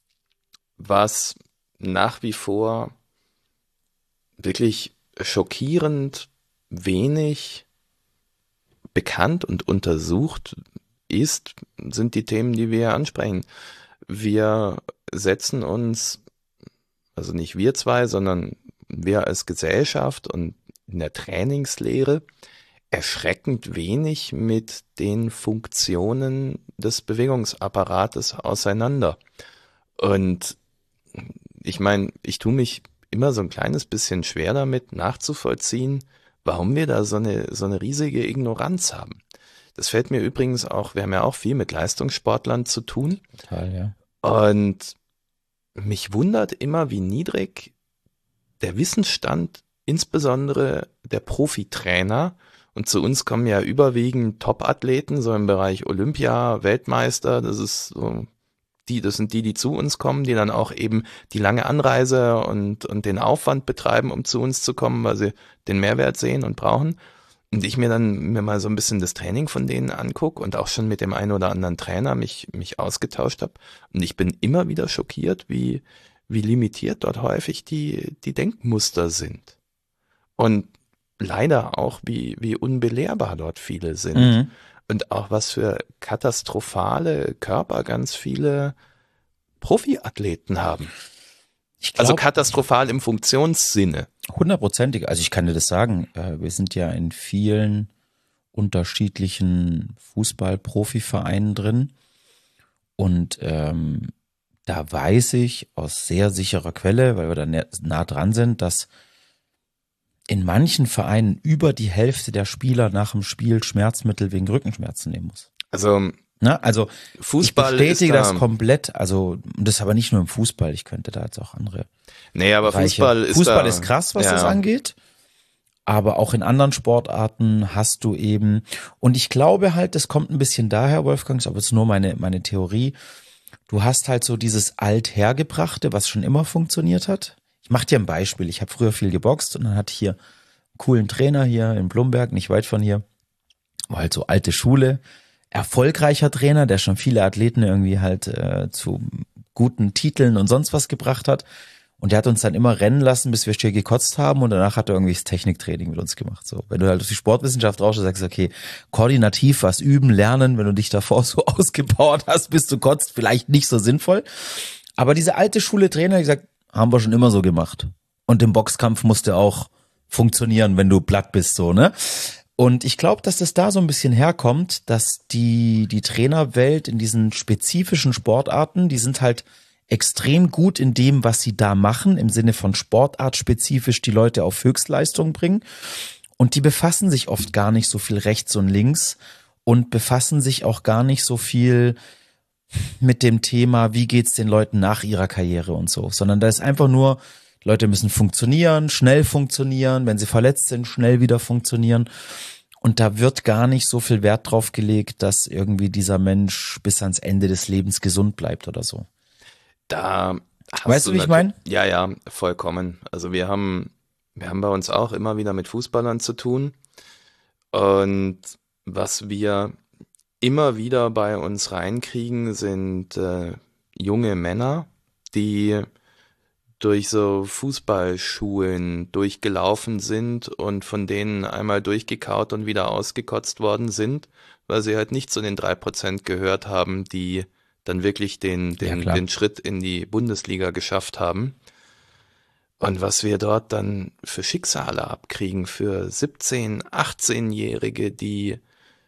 Was nach wie vor wirklich schockierend wenig bekannt und untersucht ist, sind die Themen, die wir hier ansprechen. Wir setzen uns, also nicht wir zwei, sondern wir als Gesellschaft und in der Trainingslehre erschreckend wenig mit den Funktionen des Bewegungsapparates auseinander. Und ich meine, ich tue mich immer so ein kleines bisschen schwer damit nachzuvollziehen, warum wir da so eine, so eine riesige Ignoranz haben. Das fällt mir übrigens auch, wir haben ja auch viel mit Leistungssportlern zu tun. Total, ja. Und mich wundert immer, wie niedrig der Wissensstand, insbesondere der Profitrainer, und zu uns kommen ja überwiegend Top-Athleten, so im Bereich Olympia, Weltmeister, das ist so, die, das sind die, die zu uns kommen, die dann auch eben die lange Anreise und, und den Aufwand betreiben, um zu uns zu kommen, weil sie den Mehrwert sehen und brauchen. Und ich mir dann mir mal so ein bisschen das Training von denen angucke und auch schon mit dem einen oder anderen Trainer mich, mich ausgetauscht habe. Und ich bin immer wieder schockiert, wie, wie limitiert dort häufig die, die Denkmuster sind. Und leider auch, wie, wie unbelehrbar dort viele sind. Mhm. Und auch was für katastrophale Körper ganz viele Profiathleten haben. Ich glaub, Also katastrophal im Funktionssinne. Hundertprozentig. Also ich kann dir das sagen. äh, Wir sind ja in vielen unterschiedlichen Fußball-Profivereinen drin. Und ähm, da weiß ich aus sehr sicherer Quelle, weil wir da nä- nah dran sind, dass in manchen Vereinen über die Hälfte der Spieler nach dem Spiel Schmerzmittel wegen Rückenschmerzen nehmen muss. Also Na, also Fußball ich bestätige ist da, das komplett. Also das ist aber nicht nur im Fußball. Ich könnte da jetzt auch andere nee, aber Bereiche. Fußball ist Fußball da, ist krass, was ja. das angeht. Aber auch in anderen Sportarten hast du eben, und ich glaube halt, das kommt ein bisschen daher, Wolfgang, ist aber jetzt nur meine, meine Theorie. Du hast halt so dieses Althergebrachte, was schon immer funktioniert hat. Ich mache dir ein Beispiel. Ich habe früher viel geboxt und dann hatte ich hier einen coolen Trainer hier in Blumberg, nicht weit von hier. War halt so alte Schule. Erfolgreicher Trainer, der schon viele Athleten irgendwie halt äh, zu guten Titeln und sonst was gebracht hat. Und der hat uns dann immer rennen lassen, bis wir still gekotzt haben, und danach hat er irgendwie das Techniktraining mit uns gemacht. So, wenn du halt auf die Sportwissenschaft rauschst und sagst, okay, koordinativ was üben, lernen, wenn du dich davor so ausgebaut hast, bis du kotzt, vielleicht nicht so sinnvoll. Aber diese alte Schule Trainer, die gesagt, haben wir schon immer so gemacht. Und im Boxkampf musste auch funktionieren, wenn du platt bist, so, ne? Und ich glaube, dass das da so ein bisschen herkommt, dass die, die Trainerwelt in diesen spezifischen Sportarten, die sind halt extrem gut in dem, was sie da machen, im Sinne von sportartspezifisch die Leute auf Höchstleistung bringen. Und die befassen sich oft gar nicht so viel rechts und links und befassen sich auch gar nicht so viel mit dem Thema, wie geht's den Leuten nach ihrer Karriere und so, sondern da ist einfach nur, Leute müssen funktionieren, schnell funktionieren, wenn sie verletzt sind, schnell wieder funktionieren. Und da wird gar nicht so viel Wert drauf gelegt, dass irgendwie dieser Mensch bis ans Ende des Lebens gesund bleibt oder so. Da hast Weißt du, wie ich natu- meine? Ja, ja, vollkommen. Also wir haben, wir haben bei uns auch immer wieder mit Fußballern zu tun. Und was wir immer wieder bei uns reinkriegen, sind äh, junge Männer, die durch so Fußballschulen durchgelaufen sind und von denen einmal durchgekaut und wieder ausgekotzt worden sind, weil sie halt nicht zu den drei Prozent gehört haben, die dann wirklich den, Ja, den, klar. den Schritt in die Bundesliga geschafft haben. Und was wir dort dann für Schicksale abkriegen, für siebzehn-, achtzehnjährige, die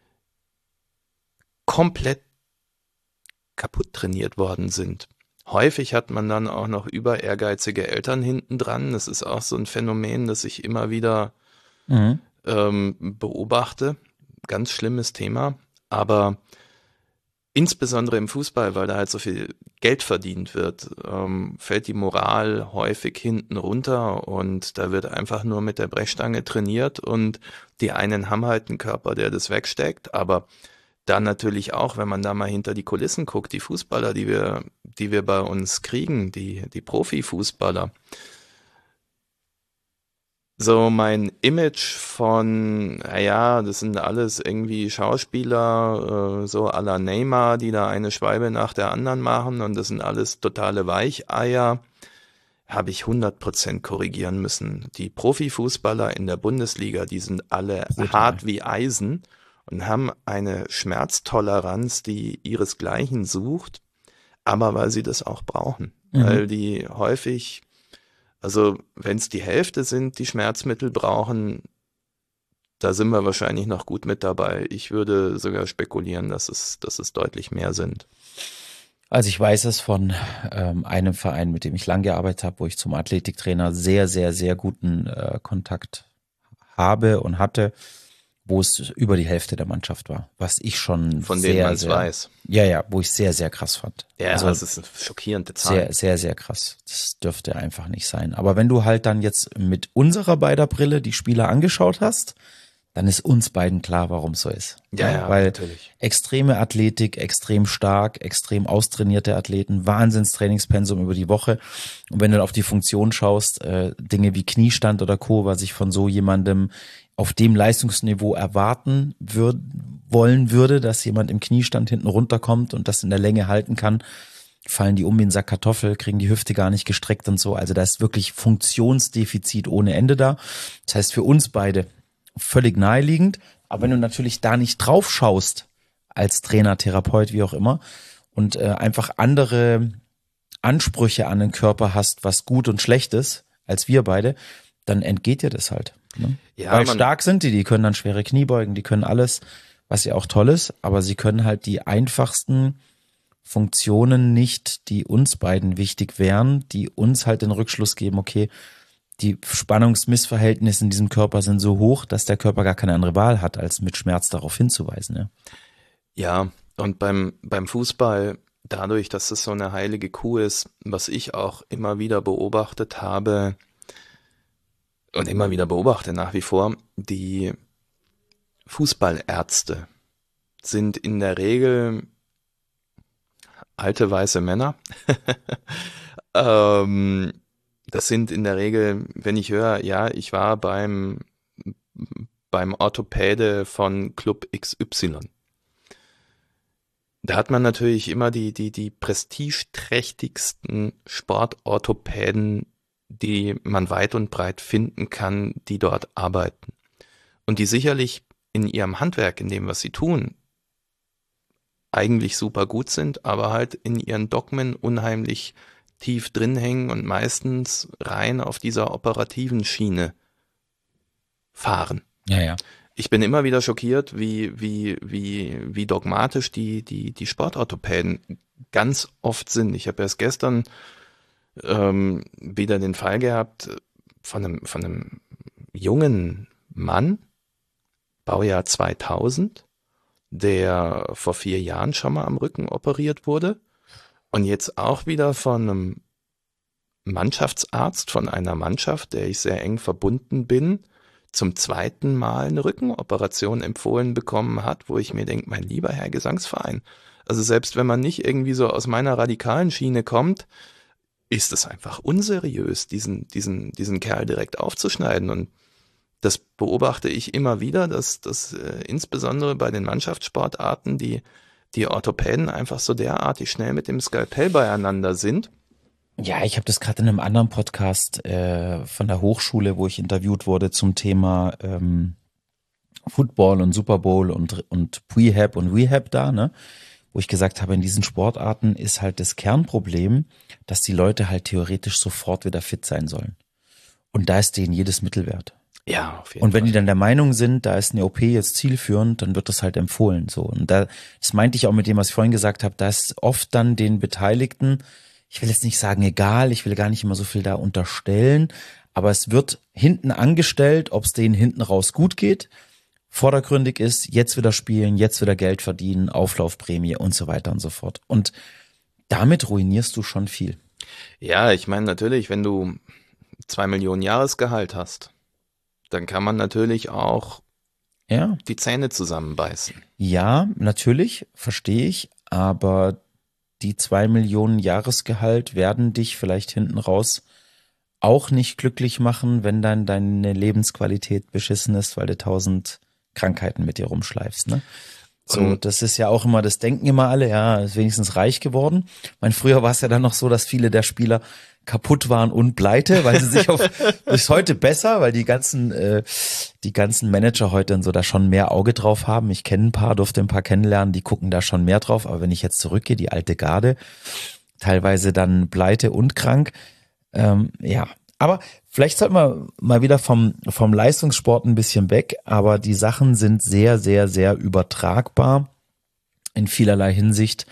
komplett kaputt trainiert worden sind. Häufig hat man dann auch noch über ehrgeizige Eltern hinten dran. Das ist auch so ein Phänomen, das ich immer wieder Mhm. ähm, beobachte. Ganz schlimmes Thema. Aber insbesondere im Fußball, weil da halt so viel Geld verdient wird, ähm, fällt die Moral häufig hinten runter und da wird einfach nur mit der Brechstange trainiert und die einen haben halt einen Körper, der das wegsteckt, aber dann natürlich auch, wenn man da mal hinter die Kulissen guckt, die Fußballer, die wir, die wir bei uns kriegen, die, die Profifußballer. So mein Image von, naja, das sind alles irgendwie Schauspieler, äh, so à la Neymar, die da eine Schwalbe nach der anderen machen und das sind alles totale Weicheier, habe ich hundert Prozent korrigieren müssen. Die Profifußballer in der Bundesliga, die sind alle Brutal. hart wie Eisen und haben eine Schmerztoleranz, die ihresgleichen sucht, aber weil sie das auch brauchen, Mhm. weil die häufig, also wenn es die Hälfte sind, die Schmerzmittel brauchen, da sind wir wahrscheinlich noch gut mit dabei. Ich würde sogar spekulieren, dass es, dass es deutlich mehr sind. Also ich weiß es von ähm, einem Verein, mit dem ich lang gearbeitet habe, wo ich zum Athletiktrainer sehr, sehr, sehr guten äh, Kontakt habe und hatte, wo es über die Hälfte der Mannschaft war, was ich schon Von sehr, denen man es sehr, weiß. ja, ja, wo ich sehr, sehr krass fand. Ja, also das ist eine schockierende Zahl. sehr, sehr, sehr krass. Das dürfte einfach nicht sein. Aber wenn du halt dann jetzt mit unserer beider Brille die Spieler angeschaut hast, dann ist uns beiden klar, warum es so ist. Ja, ja, weil natürlich. extreme Athletik, extrem stark, extrem austrainierte Athleten, Wahnsinnstrainingspensum über die Woche. Und wenn du auf die Funktion schaust, äh, Dinge wie Kniestand oder Co., was ich von so jemandem auf dem Leistungsniveau erwarten würd, wollen würde, dass jemand im Kniestand hinten runterkommt und das in der Länge halten kann, fallen die um wie ein Sack Kartoffel, kriegen die Hüfte gar nicht gestreckt und so. Also da ist wirklich Funktionsdefizit ohne Ende da. Das heißt für uns beide völlig naheliegend. Aber wenn du natürlich da nicht drauf schaust, als Trainer, Therapeut, wie auch immer, und äh, einfach andere Ansprüche an den Körper hast, was gut und schlecht ist, als wir beide, dann entgeht dir das halt. Ne? Ja, Weil man- stark sind die, die können dann schwere Kniebeugen, die können alles, was ja auch toll ist, aber sie können halt die einfachsten Funktionen nicht, die uns beiden wichtig wären, die uns halt den Rückschluss geben, okay, die Spannungsmissverhältnisse in diesem Körper sind so hoch, dass der Körper gar keine andere Wahl hat, als mit Schmerz darauf hinzuweisen. Ja, Ja, und beim, beim Fußball, dadurch, dass es so eine heilige Kuh ist, was ich auch immer wieder beobachtet habe und immer wieder beobachte nach wie vor, die Fußballärzte sind in der Regel alte weiße Männer. ähm, das sind in der Regel, wenn ich höre, ja, ich war beim, beim Orthopäde von Club X Y. Da hat man natürlich immer die, die, die prestigeträchtigsten Sportorthopäden, die man weit und breit finden kann, die dort arbeiten. Und die sicherlich in ihrem Handwerk, in dem, was sie tun, eigentlich super gut sind, aber halt in ihren Dogmen unheimlich tief drin hängen und meistens rein auf dieser operativen Schiene fahren. ja, ja. Ich bin immer wieder schockiert, wie, wie, wie, wie dogmatisch die, die, die Sportorthopäden ganz oft sind. Ich habe erst gestern ähm, wieder den Fall gehabt von einem, von einem jungen Mann, Baujahr zweitausend, der vor vier Jahren schon mal am Rücken operiert wurde und jetzt auch wieder von einem Mannschaftsarzt von einer Mannschaft, der ich sehr eng verbunden bin, zum zweiten Mal eine Rückenoperation empfohlen bekommen hat, wo ich mir denke, mein lieber Herr Gesangsverein, also selbst wenn man nicht irgendwie so aus meiner radikalen Schiene kommt, ist es einfach unseriös, diesen, diesen, diesen Kerl direkt aufzuschneiden. Und das beobachte ich immer wieder, dass, dass äh, insbesondere bei den Mannschaftssportarten die, die Orthopäden einfach so derartig schnell mit dem Skalpell beieinander sind. Ja, ich habe das gerade in einem anderen Podcast äh, von der Hochschule, wo ich interviewt wurde zum Thema ähm, Football und Super Bowl und und Prehab und Rehab da, ne, wo ich gesagt habe, in diesen Sportarten ist halt das Kernproblem, dass die Leute halt theoretisch sofort wieder fit sein sollen. Und da ist denen jedes Mittel wert. Ja, auf jeden Und wenn Fall. die dann der Meinung sind, da ist eine O P jetzt zielführend, dann wird das halt empfohlen. So. Und da, das meinte ich auch mit dem, was ich vorhin gesagt habe, da ist oft dann den Beteiligten, ich will jetzt nicht sagen egal, ich will gar nicht immer so viel da unterstellen, aber es wird hinten angestellt, ob es denen hinten raus gut geht. Vordergründig ist, jetzt wieder spielen, jetzt wieder Geld verdienen, Auflaufprämie und so weiter und so fort. Und damit ruinierst du schon viel. Ja, ich meine natürlich, wenn du zwei Millionen Jahresgehalt hast, dann kann man natürlich auch Ja, die Zähne zusammenbeißen. ja, natürlich, verstehe ich, aber die zwei Millionen Jahresgehalt werden dich vielleicht hinten raus auch nicht glücklich machen, wenn dann deine Lebensqualität beschissen ist, weil du tausend Krankheiten mit dir rumschleifst, ne? So, Und- das ist ja auch immer, das denken immer alle, ja, ist wenigstens reich geworden. Ich meine, früher war es ja dann noch so, dass viele der Spieler kaputt waren und pleite, weil sie sich auf, bis heute besser, weil die ganzen, äh, die ganzen Manager heute und so da schon mehr Auge drauf haben. Ich kenne ein paar, durfte ein paar kennenlernen, die gucken da schon mehr drauf. Aber wenn ich jetzt zurückgehe, die alte Garde, teilweise dann pleite und krank, ähm, ja. Aber vielleicht sollten wir mal wieder vom, vom Leistungssport ein bisschen weg, aber die Sachen sind sehr, sehr, sehr übertragbar in vielerlei Hinsicht.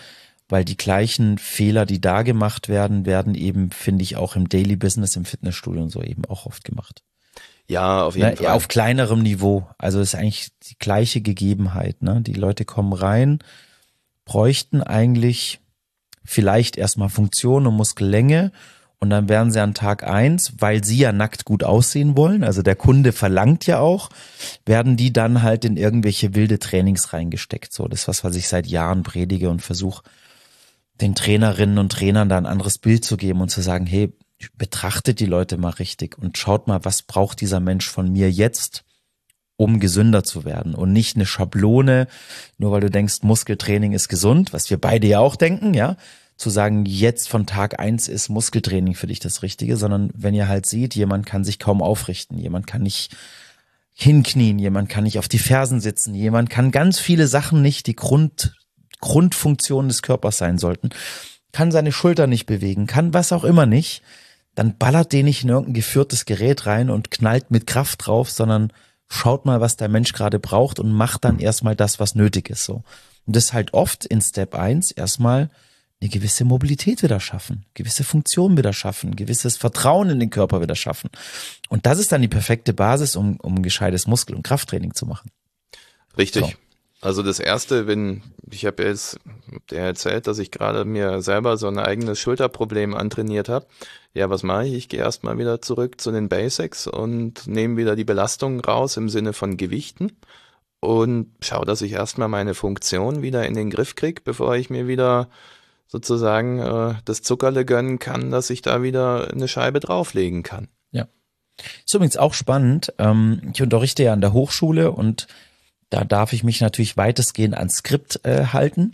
weil die gleichen Fehler, die da gemacht werden, werden eben, finde ich, auch im Daily Business, im Fitnessstudio und so eben auch oft gemacht. Ja, auf jeden ne, Fall. Auf kleinerem Niveau. Also es ist eigentlich die gleiche Gegebenheit. Ne? Die Leute kommen rein, bräuchten eigentlich vielleicht erstmal Funktion und Muskellänge und dann werden sie an Tag eins, weil sie ja nackt gut aussehen wollen, also der Kunde verlangt ja auch, werden die dann halt in irgendwelche wilde Trainings reingesteckt. So, das ist was, was ich seit Jahren predige und versuche, den Trainerinnen und Trainern da ein anderes Bild zu geben und zu sagen, hey, betrachtet die Leute mal richtig und schaut mal, was braucht dieser Mensch von mir jetzt, um gesünder zu werden und nicht eine Schablone, nur weil du denkst, Muskeltraining ist gesund, was wir beide ja auch denken, ja, zu sagen, jetzt von Tag eins ist Muskeltraining für dich das Richtige, sondern wenn ihr halt seht, jemand kann sich kaum aufrichten, jemand kann nicht hinknien, jemand kann nicht auf die Fersen sitzen, jemand kann ganz viele Sachen nicht, die Grund, Grundfunktionen des Körpers sein sollten, kann seine Schulter nicht bewegen, kann was auch immer nicht, dann ballert den nicht in irgendein geführtes Gerät rein und knallt mit Kraft drauf, sondern schaut mal, was der Mensch gerade braucht und macht dann erstmal das, was nötig ist. So. Und das halt oft in Step eins erstmal eine gewisse Mobilität wieder schaffen, gewisse Funktion wieder schaffen, gewisses Vertrauen in den Körper wieder schaffen. Und das ist dann die perfekte Basis, um, um ein gescheites Muskel- und Krafttraining zu machen. Richtig. So. Also das Erste, wenn, ich habe jetzt dir erzählt, dass ich gerade mir selber so ein eigenes Schulterproblem antrainiert habe. Ja, was mache ich? Ich gehe erstmal wieder zurück zu den Basics und nehme wieder die Belastung raus im Sinne von Gewichten und schaue, dass ich erstmal meine Funktion wieder in den Griff kriege, bevor ich mir wieder sozusagen äh, das Zuckerle gönnen kann, dass ich da wieder eine Scheibe drauflegen kann. Ja. Ist übrigens auch spannend. Ähm, ich unterrichte ja an der Hochschule und da darf ich mich natürlich weitestgehend ans Skript äh, halten,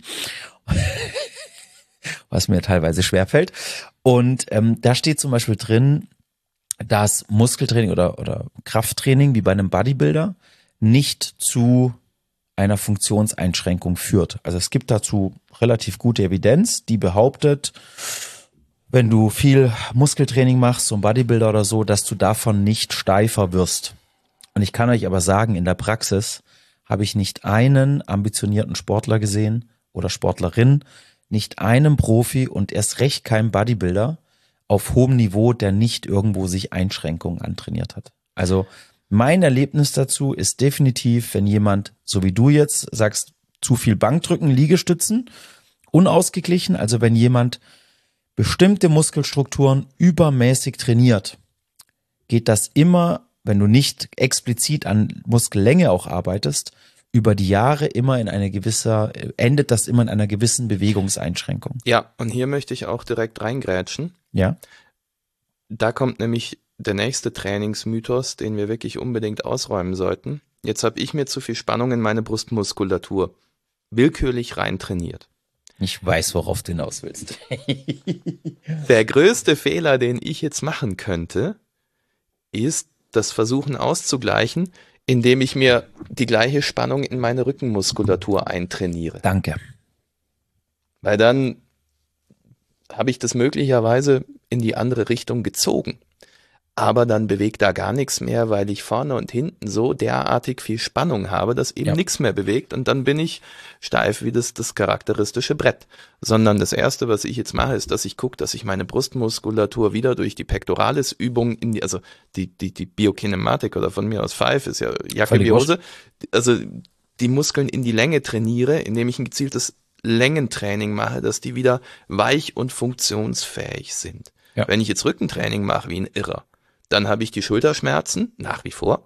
was mir teilweise schwerfällt. Und ähm, da steht zum Beispiel drin, dass Muskeltraining oder, oder Krafttraining wie bei einem Bodybuilder nicht zu einer Funktionseinschränkung führt. Also es gibt dazu relativ gute Evidenz, die behauptet, wenn du viel Muskeltraining machst, so ein Bodybuilder oder so, dass du davon nicht steifer wirst. Und ich kann euch aber sagen, in der Praxis habe ich nicht einen ambitionierten Sportler gesehen oder Sportlerin, nicht einen Profi und erst recht kein Bodybuilder auf hohem Niveau, der nicht irgendwo sich Einschränkungen antrainiert hat. Also mein Erlebnis dazu ist definitiv, wenn jemand, so wie du jetzt sagst, zu viel Bankdrücken, Liegestützen, unausgeglichen, also wenn jemand bestimmte Muskelstrukturen übermäßig trainiert, geht das immer, wenn du nicht explizit an Muskellänge auch arbeitest, über die Jahre immer in eine gewisse, endet das immer in einer gewissen Bewegungseinschränkung. Ja, und hier möchte ich auch direkt reingrätschen. Ja. Da kommt nämlich der nächste Trainingsmythos, den wir wirklich unbedingt ausräumen sollten. Jetzt habe ich mir zu viel Spannung in meine Brustmuskulatur willkürlich rein trainiert. Ich weiß, worauf du hinaus willst. Der größte Fehler, den ich jetzt machen könnte, ist das Versuchen auszugleichen, indem ich mir die gleiche Spannung in meine Rückenmuskulatur eintrainiere. Danke. Weil dann habe ich das möglicherweise in die andere Richtung gezogen. Aber dann bewegt da gar nichts mehr, weil ich vorne und hinten so derartig viel Spannung habe, dass eben ja. nichts mehr bewegt und dann bin ich steif wie das, das charakteristische Brett. Sondern das Erste, was ich jetzt mache, ist, dass ich gucke, dass ich meine Brustmuskulatur wieder durch die Pectoralis-Übung in die, also die, die, die Biokinematik oder von mir aus Five ist ja Jacke wie Hose, also die Muskeln in die Länge trainiere, indem ich ein gezieltes Längentraining mache, dass die wieder weich und funktionsfähig sind. Ja. Wenn ich jetzt Rückentraining mache wie ein Irrer, dann habe ich die Schulterschmerzen, nach wie vor,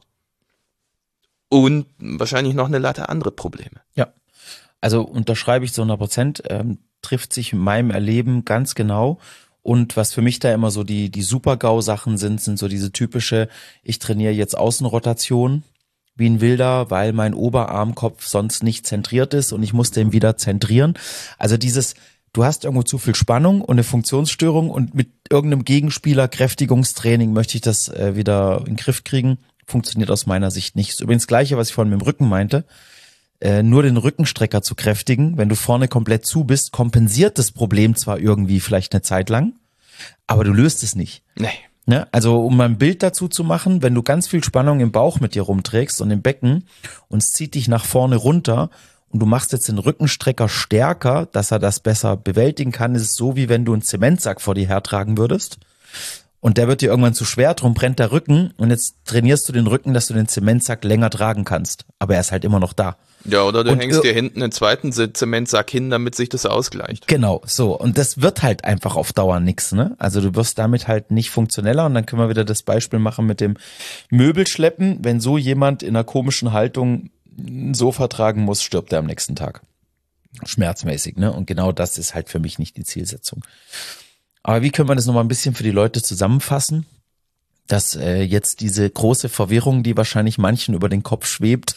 und wahrscheinlich noch eine Latte andere Probleme. Ja, also unterschreibe ich zu hundert Prozent, ähm, trifft sich in meinem Erleben ganz genau. Und was für mich da immer so die, die Super-GAU-Sachen sind, sind so diese typische, ich trainiere jetzt Außenrotation wie ein Wilder, weil mein Oberarmkopf sonst nicht zentriert ist und ich muss den wieder zentrieren. Also dieses, du hast irgendwo zu viel Spannung und eine Funktionsstörung und mit irgendeinem Gegenspieler, Kräftigungstraining möchte ich das äh, wieder in den Griff kriegen. Funktioniert aus meiner Sicht nicht. Ist übrigens das Gleiche, was ich vorhin mit dem Rücken meinte. Äh, nur den Rückenstrecker zu kräftigen, wenn du vorne komplett zu bist, kompensiert das Problem zwar irgendwie vielleicht eine Zeit lang, aber du löst es nicht. Nee. Ne? Also um mal ein Bild dazu zu machen, wenn du ganz viel Spannung im Bauch mit dir rumträgst und im Becken und es zieht dich nach vorne runter und du machst jetzt den Rückenstrecker stärker, dass er das besser bewältigen kann, ist es so, wie wenn du einen Zementsack vor dir hertragen würdest. Und der wird dir irgendwann zu schwer, drum brennt der Rücken und jetzt trainierst du den Rücken, dass du den Zementsack länger tragen kannst. Aber er ist halt immer noch da. Ja, oder du und, hängst dir hinten einen zweiten Zementsack hin, damit sich das ausgleicht. Genau, so. Und das wird halt einfach auf Dauer nix, ne? Also du wirst damit halt nicht funktioneller und dann können wir wieder das Beispiel machen mit dem Möbelschleppen. Wenn so jemand in einer komischen Haltung ein Sofa tragen muss, stirbt er am nächsten Tag. Schmerzmäßig, ne? Und genau das ist halt für mich nicht die Zielsetzung. Aber wie können wir das nochmal ein bisschen für die Leute zusammenfassen, dass äh, jetzt diese große Verwirrung, die wahrscheinlich manchen über den Kopf schwebt,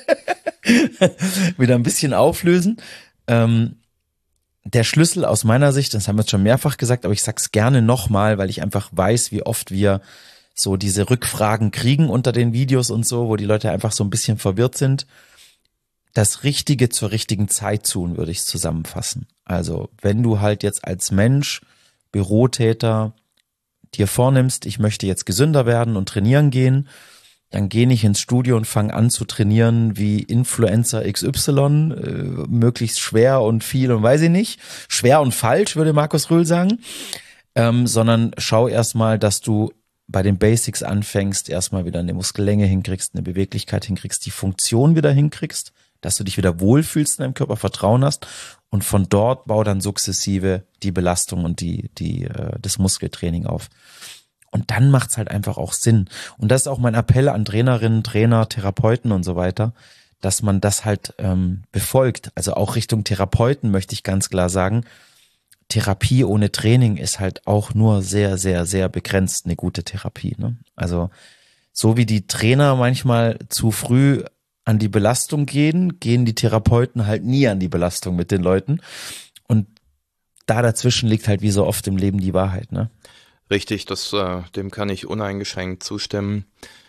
wieder ein bisschen auflösen. Ähm, der Schlüssel aus meiner Sicht, das haben wir jetzt schon mehrfach gesagt, aber ich sag's gerne nochmal, weil ich einfach weiß, wie oft wir so diese Rückfragen kriegen unter den Videos und so, wo die Leute einfach so ein bisschen verwirrt sind. Das Richtige zur richtigen Zeit tun, würde ich zusammenfassen. Also wenn du halt jetzt als Mensch Bürotäter dir vornimmst, ich möchte jetzt gesünder werden und trainieren gehen, dann geh nicht ins Studio und fang an zu trainieren wie Influencer X Y, äh, möglichst schwer und viel und weiß ich nicht, schwer und falsch, würde Markus Röhl sagen, ähm, sondern schau erstmal, dass du bei den Basics anfängst, erstmal wieder eine Muskellänge hinkriegst, eine Beweglichkeit hinkriegst, die Funktion wieder hinkriegst, dass du dich wieder wohlfühlst in deinem Körper, Vertrauen hast und von dort bau dann sukzessive die Belastung und die die äh, das Muskeltraining auf. Und dann macht's halt einfach auch Sinn. Und das ist auch mein Appell an Trainerinnen, Trainer, Therapeuten und so weiter, dass man das halt ähm, befolgt. Also auch Richtung Therapeuten möchte ich ganz klar sagen, Therapie ohne Training ist halt auch nur sehr, sehr, sehr begrenzt eine gute Therapie, ne? Also so wie die Trainer manchmal zu früh an die Belastung gehen, gehen die Therapeuten halt nie an die Belastung mit den Leuten. Und da dazwischen liegt halt wie so oft im Leben die Wahrheit, ne? Richtig, das, äh, dem kann ich uneingeschränkt zustimmen.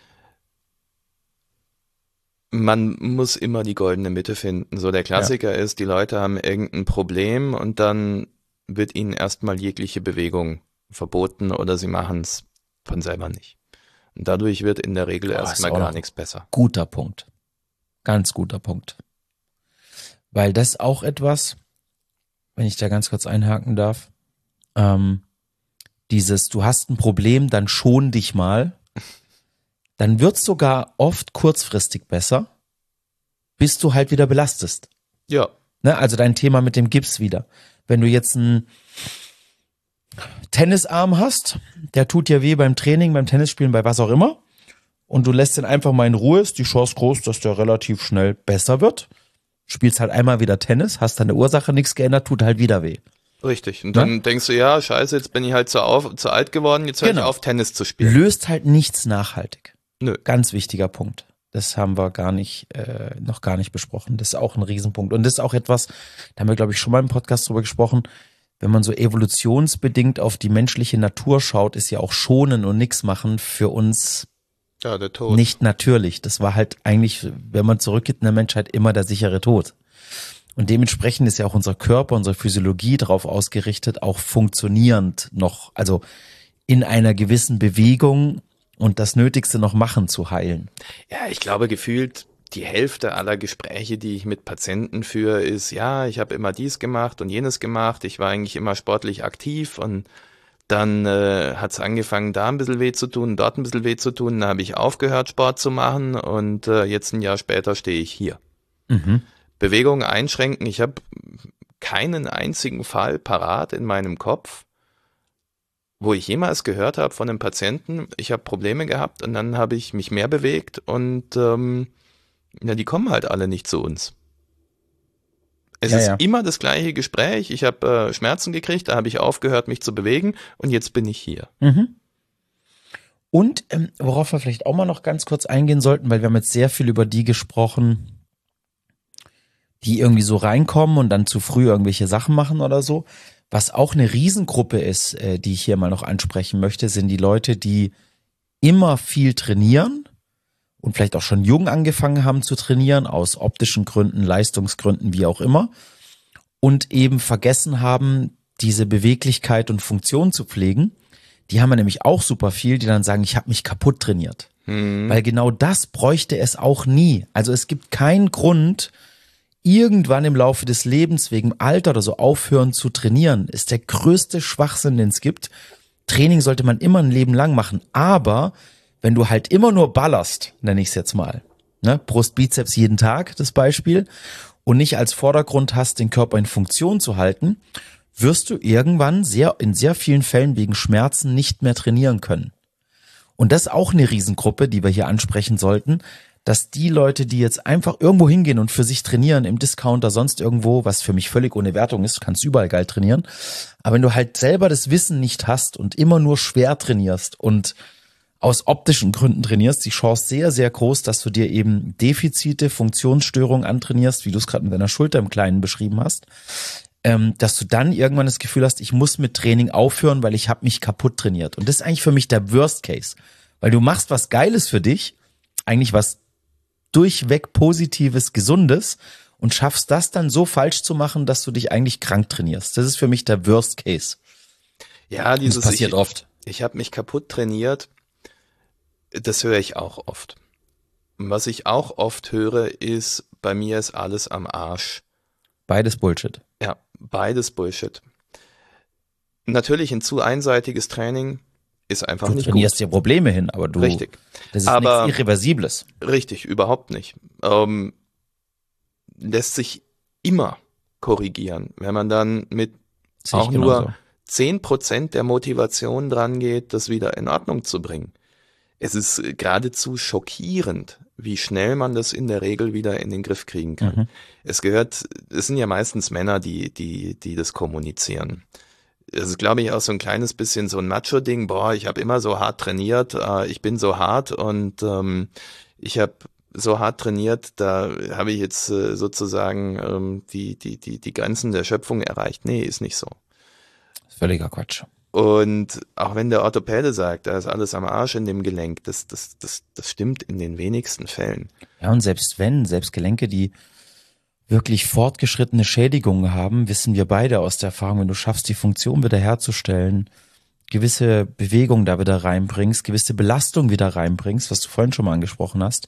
Man muss immer die goldene Mitte finden. So der Klassiker ja. ist, die Leute haben irgendein Problem und dann wird ihnen erstmal jegliche Bewegung verboten oder sie machen es von selber nicht. Und dadurch wird in der Regel oh, erstmal gar nichts besser. Guter Punkt. Ganz guter Punkt. Weil das auch etwas, wenn ich da ganz kurz einhaken darf, ähm, dieses, du hast ein Problem, dann schon dich mal, dann wird's sogar oft kurzfristig besser, bis du halt wieder belastest. Ja. Ne, also dein Thema mit dem Gips wieder. Wenn du jetzt einen Tennisarm hast, der tut dir weh beim Training, beim Tennisspielen, bei was auch immer, und du lässt den einfach mal in Ruhe, ist die Chance groß, dass der relativ schnell besser wird. Spielst halt einmal wieder Tennis, hast an der Ursache nichts geändert, tut halt wieder weh. Richtig. Und dann ja? denkst du, ja, scheiße, jetzt bin ich halt zu, auf, zu alt geworden, jetzt höre genau. ich auf, Tennis zu spielen. Löst halt nichts nachhaltig. Nö. Ganz wichtiger Punkt. Das haben wir gar nicht, äh, noch gar nicht besprochen. Das ist auch ein Riesenpunkt. Und das ist auch etwas, da haben wir, glaube ich, schon mal im Podcast drüber gesprochen, wenn man so evolutionsbedingt auf die menschliche Natur schaut, ist ja auch Schonen und nix machen für uns ja, der Tod. Nicht natürlich. Das war halt eigentlich, wenn man zurückgeht in der Menschheit, immer der sichere Tod. Und dementsprechend ist ja auch unser Körper, unsere Physiologie darauf ausgerichtet, auch funktionierend noch, also in einer gewissen Bewegung und das Nötigste noch machen zu heilen. Ja, ich glaube gefühlt die Hälfte aller Gespräche, die ich mit Patienten führe, ist, ja, ich habe immer dies gemacht und jenes gemacht, ich war eigentlich immer sportlich aktiv und dann äh, hat es angefangen, da ein bisschen weh zu tun, dort ein bisschen weh zu tun, dann habe ich aufgehört, Sport zu machen und äh, jetzt ein Jahr später stehe ich hier. Mhm. Bewegung einschränken, ich habe keinen einzigen Fall parat in meinem Kopf, wo ich jemals gehört habe von einem Patienten, ich habe Probleme gehabt und dann habe ich mich mehr bewegt und ähm, ja, die kommen halt alle nicht zu uns. Es ja, ist ja. immer das gleiche Gespräch, ich habe äh, Schmerzen gekriegt, da habe ich aufgehört, mich zu bewegen und jetzt bin ich hier. Mhm. Und ähm, worauf wir vielleicht auch mal noch ganz kurz eingehen sollten, weil wir haben jetzt sehr viel über die gesprochen, die irgendwie so reinkommen und dann zu früh irgendwelche Sachen machen oder so. Was auch eine Riesengruppe ist, äh, die ich hier mal noch ansprechen möchte, sind die Leute, die immer viel trainieren und vielleicht auch schon jung angefangen haben zu trainieren, aus optischen Gründen, Leistungsgründen, wie auch immer, und eben vergessen haben, diese Beweglichkeit und Funktion zu pflegen. Die haben wir nämlich auch super viel, die dann sagen, ich habe mich kaputt trainiert. Hm. Weil genau das bräuchte es auch nie. Also es gibt keinen Grund, irgendwann im Laufe des Lebens wegen Alter oder so aufhören zu trainieren, ist der größte Schwachsinn, den es gibt. Training sollte man immer ein Leben lang machen, aber wenn du halt immer nur ballerst, nenne ich es jetzt mal, ne, Brust, Bizeps jeden Tag, das Beispiel, und nicht als Vordergrund hast, den Körper in Funktion zu halten, wirst du irgendwann sehr in sehr vielen Fällen wegen Schmerzen nicht mehr trainieren können. Und das ist auch eine Riesengruppe, die wir hier ansprechen sollten, dass die Leute, die jetzt einfach irgendwo hingehen und für sich trainieren, im Discounter, sonst irgendwo, was für mich völlig ohne Wertung ist, du kannst überall geil trainieren, aber wenn du halt selber das Wissen nicht hast und immer nur schwer trainierst und aus optischen Gründen trainierst, die Chance sehr, sehr groß, dass du dir eben Defizite, Funktionsstörungen antrainierst, wie du es gerade mit deiner Schulter im Kleinen beschrieben hast, ähm, dass du dann irgendwann das Gefühl hast, ich muss mit Training aufhören, weil ich habe mich kaputt trainiert. Und das ist eigentlich für mich der Worst Case, weil du machst was Geiles für dich, eigentlich was durchweg Positives, Gesundes und schaffst das dann so falsch zu machen, dass du dich eigentlich krank trainierst. Das ist für mich der Worst Case. Ja, dieses das passiert ich, oft. Ich habe mich kaputt trainiert, das höre ich auch oft. Was ich auch oft höre, ist, bei mir ist alles am Arsch. Beides Bullshit. Ja, beides Bullshit. Natürlich ein zu einseitiges Training ist einfach du nicht trainierst gut. dir Probleme hin, aber du, Richtig. das ist Aber nichts Irreversibles. Richtig, überhaupt nicht. Ähm, lässt sich immer korrigieren, wenn man dann mit Sehe ich auch genauso. nur zehn Prozent der Motivation dran geht, das wieder in Ordnung zu bringen. Es ist geradezu schockierend, wie schnell man das in der Regel wieder in den Griff kriegen kann. Mhm. Es gehört, es sind ja meistens Männer, die, die, die das kommunizieren. Das ist, glaube ich, auch so ein kleines bisschen so ein Macho-Ding. Boah, ich habe immer so hart trainiert, äh, ich bin so hart und ähm, ich habe so hart trainiert, da habe ich jetzt äh, sozusagen ähm, die, die, die, die Grenzen der Schöpfung erreicht. Nee, ist nicht so. Völliger Quatsch. Und auch wenn der Orthopäde sagt, da ist alles am Arsch in dem Gelenk, das, das, das, das stimmt in den wenigsten Fällen. Ja, und selbst wenn, selbst Gelenke, die wirklich fortgeschrittene Schädigungen haben, wissen wir beide aus der Erfahrung, wenn du schaffst, die Funktion wieder herzustellen, gewisse Bewegung da wieder reinbringst, gewisse Belastung wieder reinbringst, was du vorhin schon mal angesprochen hast,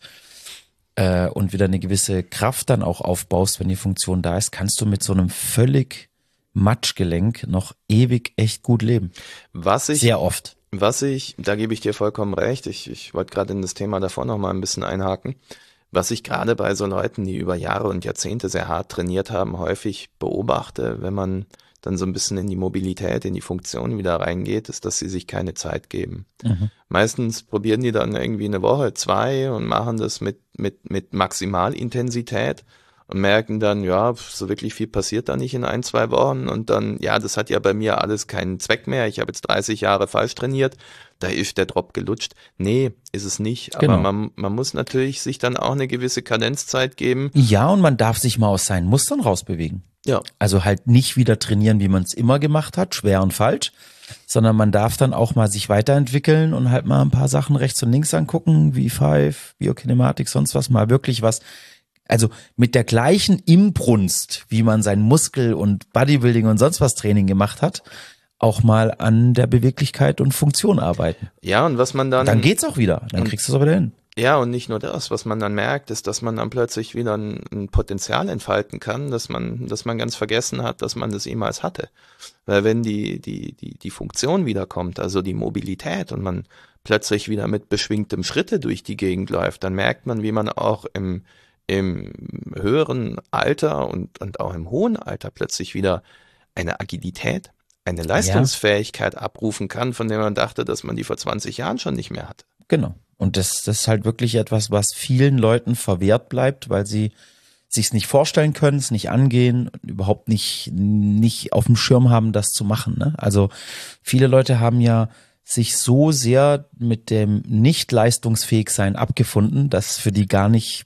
äh, und wieder eine gewisse Kraft dann auch aufbaust, wenn die Funktion da ist, kannst du mit so einem völlig Matschgelenk noch ewig echt gut leben. Was ich, Sehr oft. Was ich, da gebe ich dir vollkommen recht, ich, ich wollte gerade in das Thema davor noch mal ein bisschen einhaken, was ich gerade bei so Leuten, die über Jahre und Jahrzehnte sehr hart trainiert haben, häufig beobachte, wenn man dann so ein bisschen in die Mobilität, in die Funktion wieder reingeht, ist, dass sie sich keine Zeit geben. Mhm. Meistens probieren die dann irgendwie eine Woche, zwei und machen das mit, mit, mit Maximalintensität und merken dann, ja, so wirklich viel passiert da nicht in ein, zwei Wochen und dann, ja, das hat ja bei mir alles keinen Zweck mehr, ich habe jetzt dreißig Jahre falsch trainiert, da ist der Drop gelutscht. Nee, ist es nicht, aber Genau. man, man muss natürlich sich dann auch eine gewisse Kadenzzeit geben. Ja, und man darf sich mal aus seinen Mustern rausbewegen. Ja. Also halt nicht wieder trainieren, wie man es immer gemacht hat, schwer und falsch, sondern man darf dann auch mal sich weiterentwickeln und halt mal ein paar Sachen rechts und links angucken, wie Five, Biokinematik, sonst was, mal wirklich was. Also mit der gleichen Inbrunst, wie man sein Muskel- und Bodybuilding und sonst was Training gemacht hat, auch mal an der Beweglichkeit und Funktion arbeiten. Ja, und was man dann... Dann geht's auch wieder, dann kriegst du es auch wieder hin. Ja, und nicht nur das, was man dann merkt, ist, dass man dann plötzlich wieder ein, ein Potenzial entfalten kann, dass man, dass man ganz vergessen hat, dass man das jemals hatte. Weil wenn die, die, die, die Funktion wiederkommt, also die Mobilität und man plötzlich wieder mit beschwingtem Schritte durch die Gegend läuft, dann merkt man, wie man auch im, im höheren Alter und, und auch im hohen Alter plötzlich wieder eine Agilität, eine Leistungsfähigkeit ja. abrufen kann, von der man dachte, dass man die vor zwanzig Jahren schon nicht mehr hatte. Genau. Und das, das ist halt wirklich etwas, was vielen Leuten verwehrt bleibt, weil sie sich's nicht vorstellen können, es nicht angehen, überhaupt nicht, nicht auf dem Schirm haben, das zu machen. Ne? Also viele Leute haben ja sich so sehr mit dem Nicht-Leistungsfähigsein abgefunden, dass es für die gar nicht,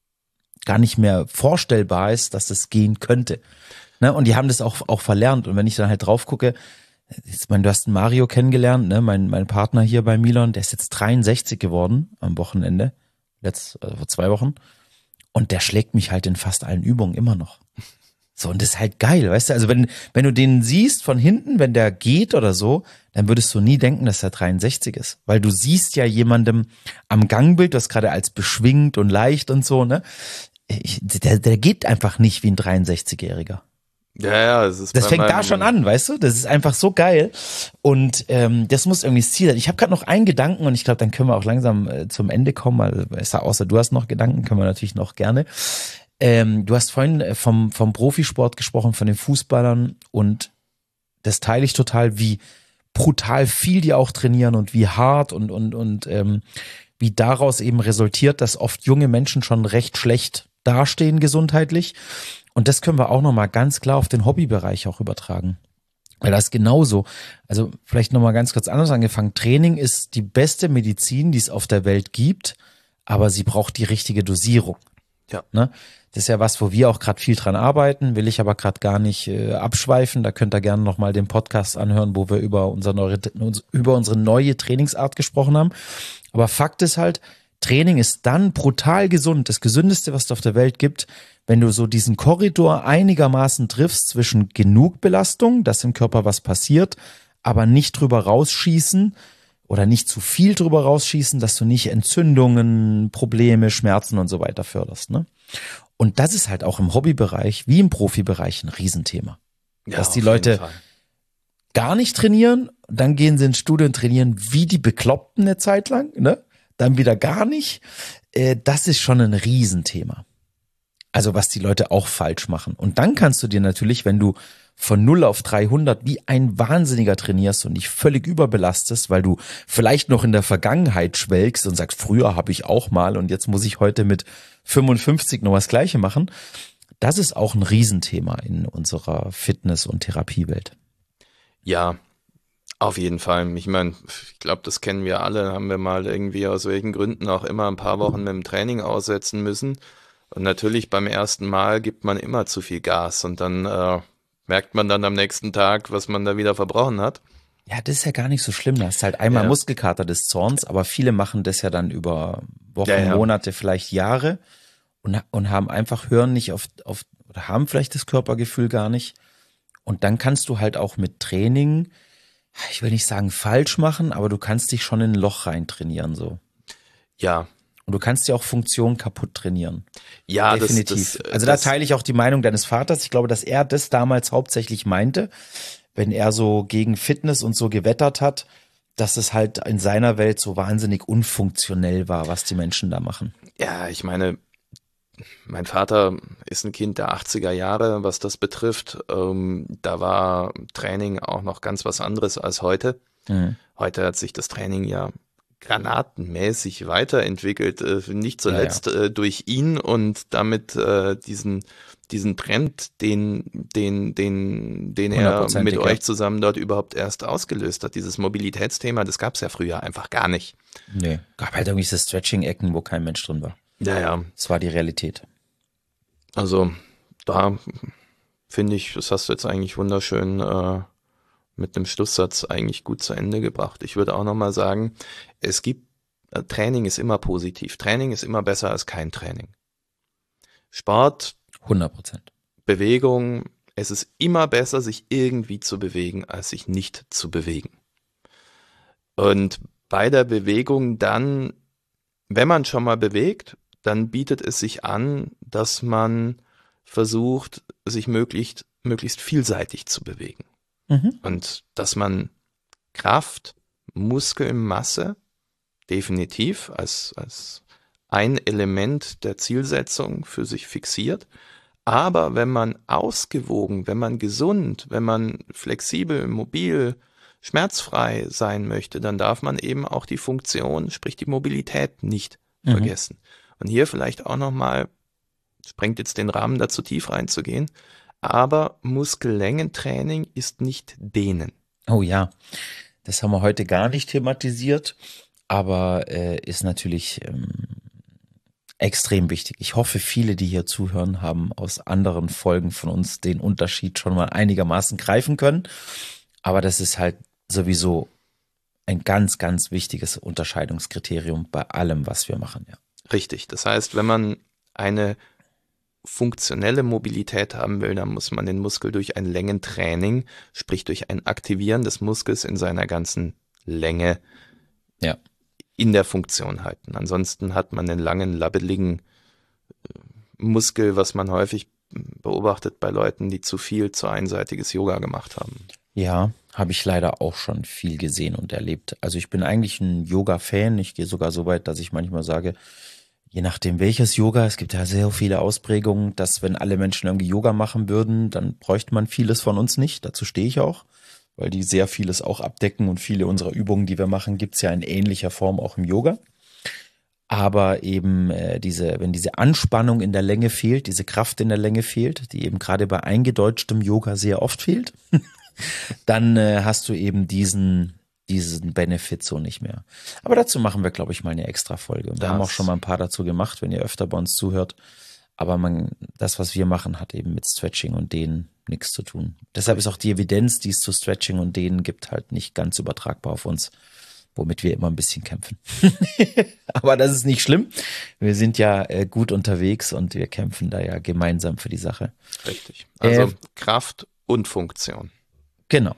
gar nicht mehr vorstellbar ist, dass es gehen könnte. Ne? Und die haben das auch, auch verlernt. Und wenn ich dann halt drauf gucke, ich meine, du hast einen Mario kennengelernt, ne? Mein, mein Partner hier bei Milan, der ist jetzt dreiundsechzig geworden am Wochenende, letzt, also vor zwei Wochen. Und der schlägt mich halt in fast allen Übungen immer noch. So, und das ist halt geil, weißt du? Also wenn, wenn du den siehst von hinten, wenn der geht oder so, dann würdest du nie denken, dass er dreiundsechzig ist. Weil du siehst ja jemandem am Gangbild, das gerade als beschwingt und leicht und so, ne? ich, der, der geht einfach nicht wie ein dreiundsechzigjähriger. Ja, ja, es ist Das bei fängt meinem- da schon an, weißt du? Das ist einfach so geil. Und ähm, das muss irgendwie das Ziel sein. Ich habe gerade noch einen Gedanken und ich glaube, dann können wir auch langsam äh, zum Ende kommen. Also, außer du hast noch Gedanken, können wir natürlich noch gerne. Ähm, du hast vorhin äh, vom, vom Profisport gesprochen, von den Fußballern und das teile ich total, wie brutal viel die auch trainieren und wie hart und, und, und ähm, wie daraus eben resultiert, dass oft junge Menschen schon recht schlecht dastehen gesundheitlich. Und das können wir auch nochmal ganz klar auf den Hobbybereich auch übertragen. Weil das ist genauso. Also vielleicht nochmal ganz kurz anders angefangen. Training ist die beste Medizin, die es auf der Welt gibt, aber sie braucht die richtige Dosierung. Ja. Ne? Das ist ja was, wo wir auch gerade viel dran arbeiten, will ich aber gerade gar nicht äh, abschweifen. Da könnt ihr gerne nochmal den Podcast anhören, wo wir über, unser neue, über unsere neue Trainingsart gesprochen haben. Aber Fakt ist halt, Training ist dann brutal gesund, das gesündeste, was es auf der Welt gibt, wenn du so diesen Korridor einigermaßen triffst zwischen genug Belastung, dass im Körper was passiert, aber nicht drüber rausschießen oder nicht zu viel drüber rausschießen, dass du nicht Entzündungen, Probleme, Schmerzen und so weiter förderst. Ne? Und das ist halt auch im Hobbybereich wie im Profibereich ein Riesenthema. Ja, dass die auf Leute jeden Fall. gar nicht trainieren, dann gehen sie ins Studio und trainieren wie die Bekloppten eine Zeit lang, ne? Dann wieder gar nicht. Äh, das ist schon ein Riesenthema. Also was die Leute auch falsch machen. Und dann kannst du dir natürlich, wenn du von null auf dreihundert wie ein Wahnsinniger trainierst und dich völlig überbelastest, weil du vielleicht noch in der Vergangenheit schwelgst und sagst, früher habe ich auch mal und jetzt muss ich heute mit fünfundfünfzig noch das Gleiche machen. Das ist auch ein Riesenthema in unserer Fitness- und Therapiewelt. Ja, auf jeden Fall. Ich meine, ich glaube, das kennen wir alle, haben wir mal irgendwie aus welchen Gründen auch immer ein paar Wochen mit dem Training aussetzen müssen. Und natürlich beim ersten Mal gibt man immer zu viel Gas und dann äh, merkt man dann am nächsten Tag, was man da wieder verbrochen hat. Ja, das ist ja gar nicht so schlimm. Das ist halt einmal Ja. Muskelkater des Zorns, aber viele machen das ja dann über Wochen, Ja, ja. Monate, vielleicht Jahre und, und haben einfach, hören nicht auf, auf, oder haben vielleicht das Körpergefühl gar nicht. Und dann kannst du halt auch mit Training, ich will nicht sagen falsch machen, aber du kannst dich schon in ein Loch rein trainieren, so. Ja, Und du kannst dir auch Funktionen kaputt trainieren. ja, Definitiv. Das, das, also das, da teile ich auch die Meinung deines Vaters. Ich glaube, dass er das damals hauptsächlich meinte, wenn er so gegen Fitness und so gewettert hat, dass es halt in seiner Welt so wahnsinnig unfunktionell war, was die Menschen da machen. Ja, ich meine, mein Vater ist ein Kind der achtziger Jahre, was das betrifft. Ähm, da war Training auch noch ganz was anderes als heute. Mhm. Heute hat sich das Training ja granatenmäßig weiterentwickelt, äh, nicht zuletzt Ja, Äh, durch ihn und damit äh, diesen diesen Trend, den den den den er Hundertprozentig, mit ja. euch zusammen dort überhaupt erst ausgelöst hat. Dieses Mobilitätsthema, das gab es ja früher einfach gar nicht. Nee, gab halt irgendwie diese Stretching-Ecken, wo kein Mensch drin war. Ja, ja. Das war die Realität. Also da finde ich, das hast du jetzt eigentlich wunderschön äh, mit dem Schlusssatz eigentlich gut zu Ende gebracht. Ich würde auch nochmal sagen, es gibt, äh, Training ist immer positiv. Training ist immer besser als kein Training. Sport, hundert Prozent. Bewegung, es ist immer besser, sich irgendwie zu bewegen, als sich nicht zu bewegen. Und bei der Bewegung dann, wenn man schon mal bewegt, dann bietet es sich an, dass man versucht, sich möglichst, möglichst vielseitig zu bewegen. Mhm. Und dass man Kraft, Muskelmasse definitiv als, als ein Element der Zielsetzung für sich fixiert. Aber wenn man ausgewogen, wenn man gesund, wenn man flexibel, mobil, schmerzfrei sein möchte, dann darf man eben auch die Funktion, sprich die Mobilität nicht Mhm. vergessen. Und hier vielleicht auch nochmal, sprengt jetzt den Rahmen, da zu tief reinzugehen, aber Muskellängentraining ist nicht Dehnen. Oh ja, das haben wir heute gar nicht thematisiert, aber äh, ist natürlich ähm, extrem wichtig. Ich hoffe, viele, die hier zuhören, haben aus anderen Folgen von uns den Unterschied schon mal einigermaßen greifen können. Aber das ist halt sowieso ein ganz, ganz wichtiges Unterscheidungskriterium bei allem, was wir machen. Ja. Richtig. Das heißt, wenn man eine funktionelle Mobilität haben will, dann muss man den Muskel durch ein Längentraining, sprich durch ein Aktivieren des Muskels in seiner ganzen Länge Ja. in der Funktion halten. Ansonsten hat man einen langen, labbeligen, Muskel, was man häufig beobachtet bei Leuten, die zu viel zu einseitiges Yoga gemacht haben. Ja, habe ich leider auch schon viel gesehen und erlebt. Also ich bin eigentlich ein Yoga-Fan. Ich gehe sogar so weit, dass ich manchmal sage, je nachdem welches Yoga, es gibt ja sehr viele Ausprägungen, dass wenn alle Menschen irgendwie Yoga machen würden, dann bräuchte man vieles von uns nicht. Dazu stehe ich auch, weil die sehr vieles auch abdecken und viele unserer Übungen, die wir machen, gibt's ja in ähnlicher Form auch im Yoga. Aber eben äh, diese, wenn diese Anspannung in der Länge fehlt, diese Kraft in der Länge fehlt, die eben gerade bei eingedeutschtem Yoga sehr oft fehlt, dann äh, hast du eben diesen diesen Benefit so nicht mehr. Aber dazu machen wir, glaube ich, mal eine extra Folge. Und wir Das- haben auch schon mal ein paar dazu gemacht, wenn ihr öfter bei uns zuhört. Aber man, das, was wir machen, hat eben mit Stretching und Dehnen nichts zu tun. Deshalb ist auch die Evidenz, die es zu Stretching und Dehnen gibt, halt nicht ganz übertragbar auf uns, womit wir immer ein bisschen kämpfen. Aber das ist nicht schlimm. Wir sind ja äh, gut unterwegs und wir kämpfen da ja gemeinsam für die Sache. Richtig. Also Äh, Kraft und Funktion. Genau.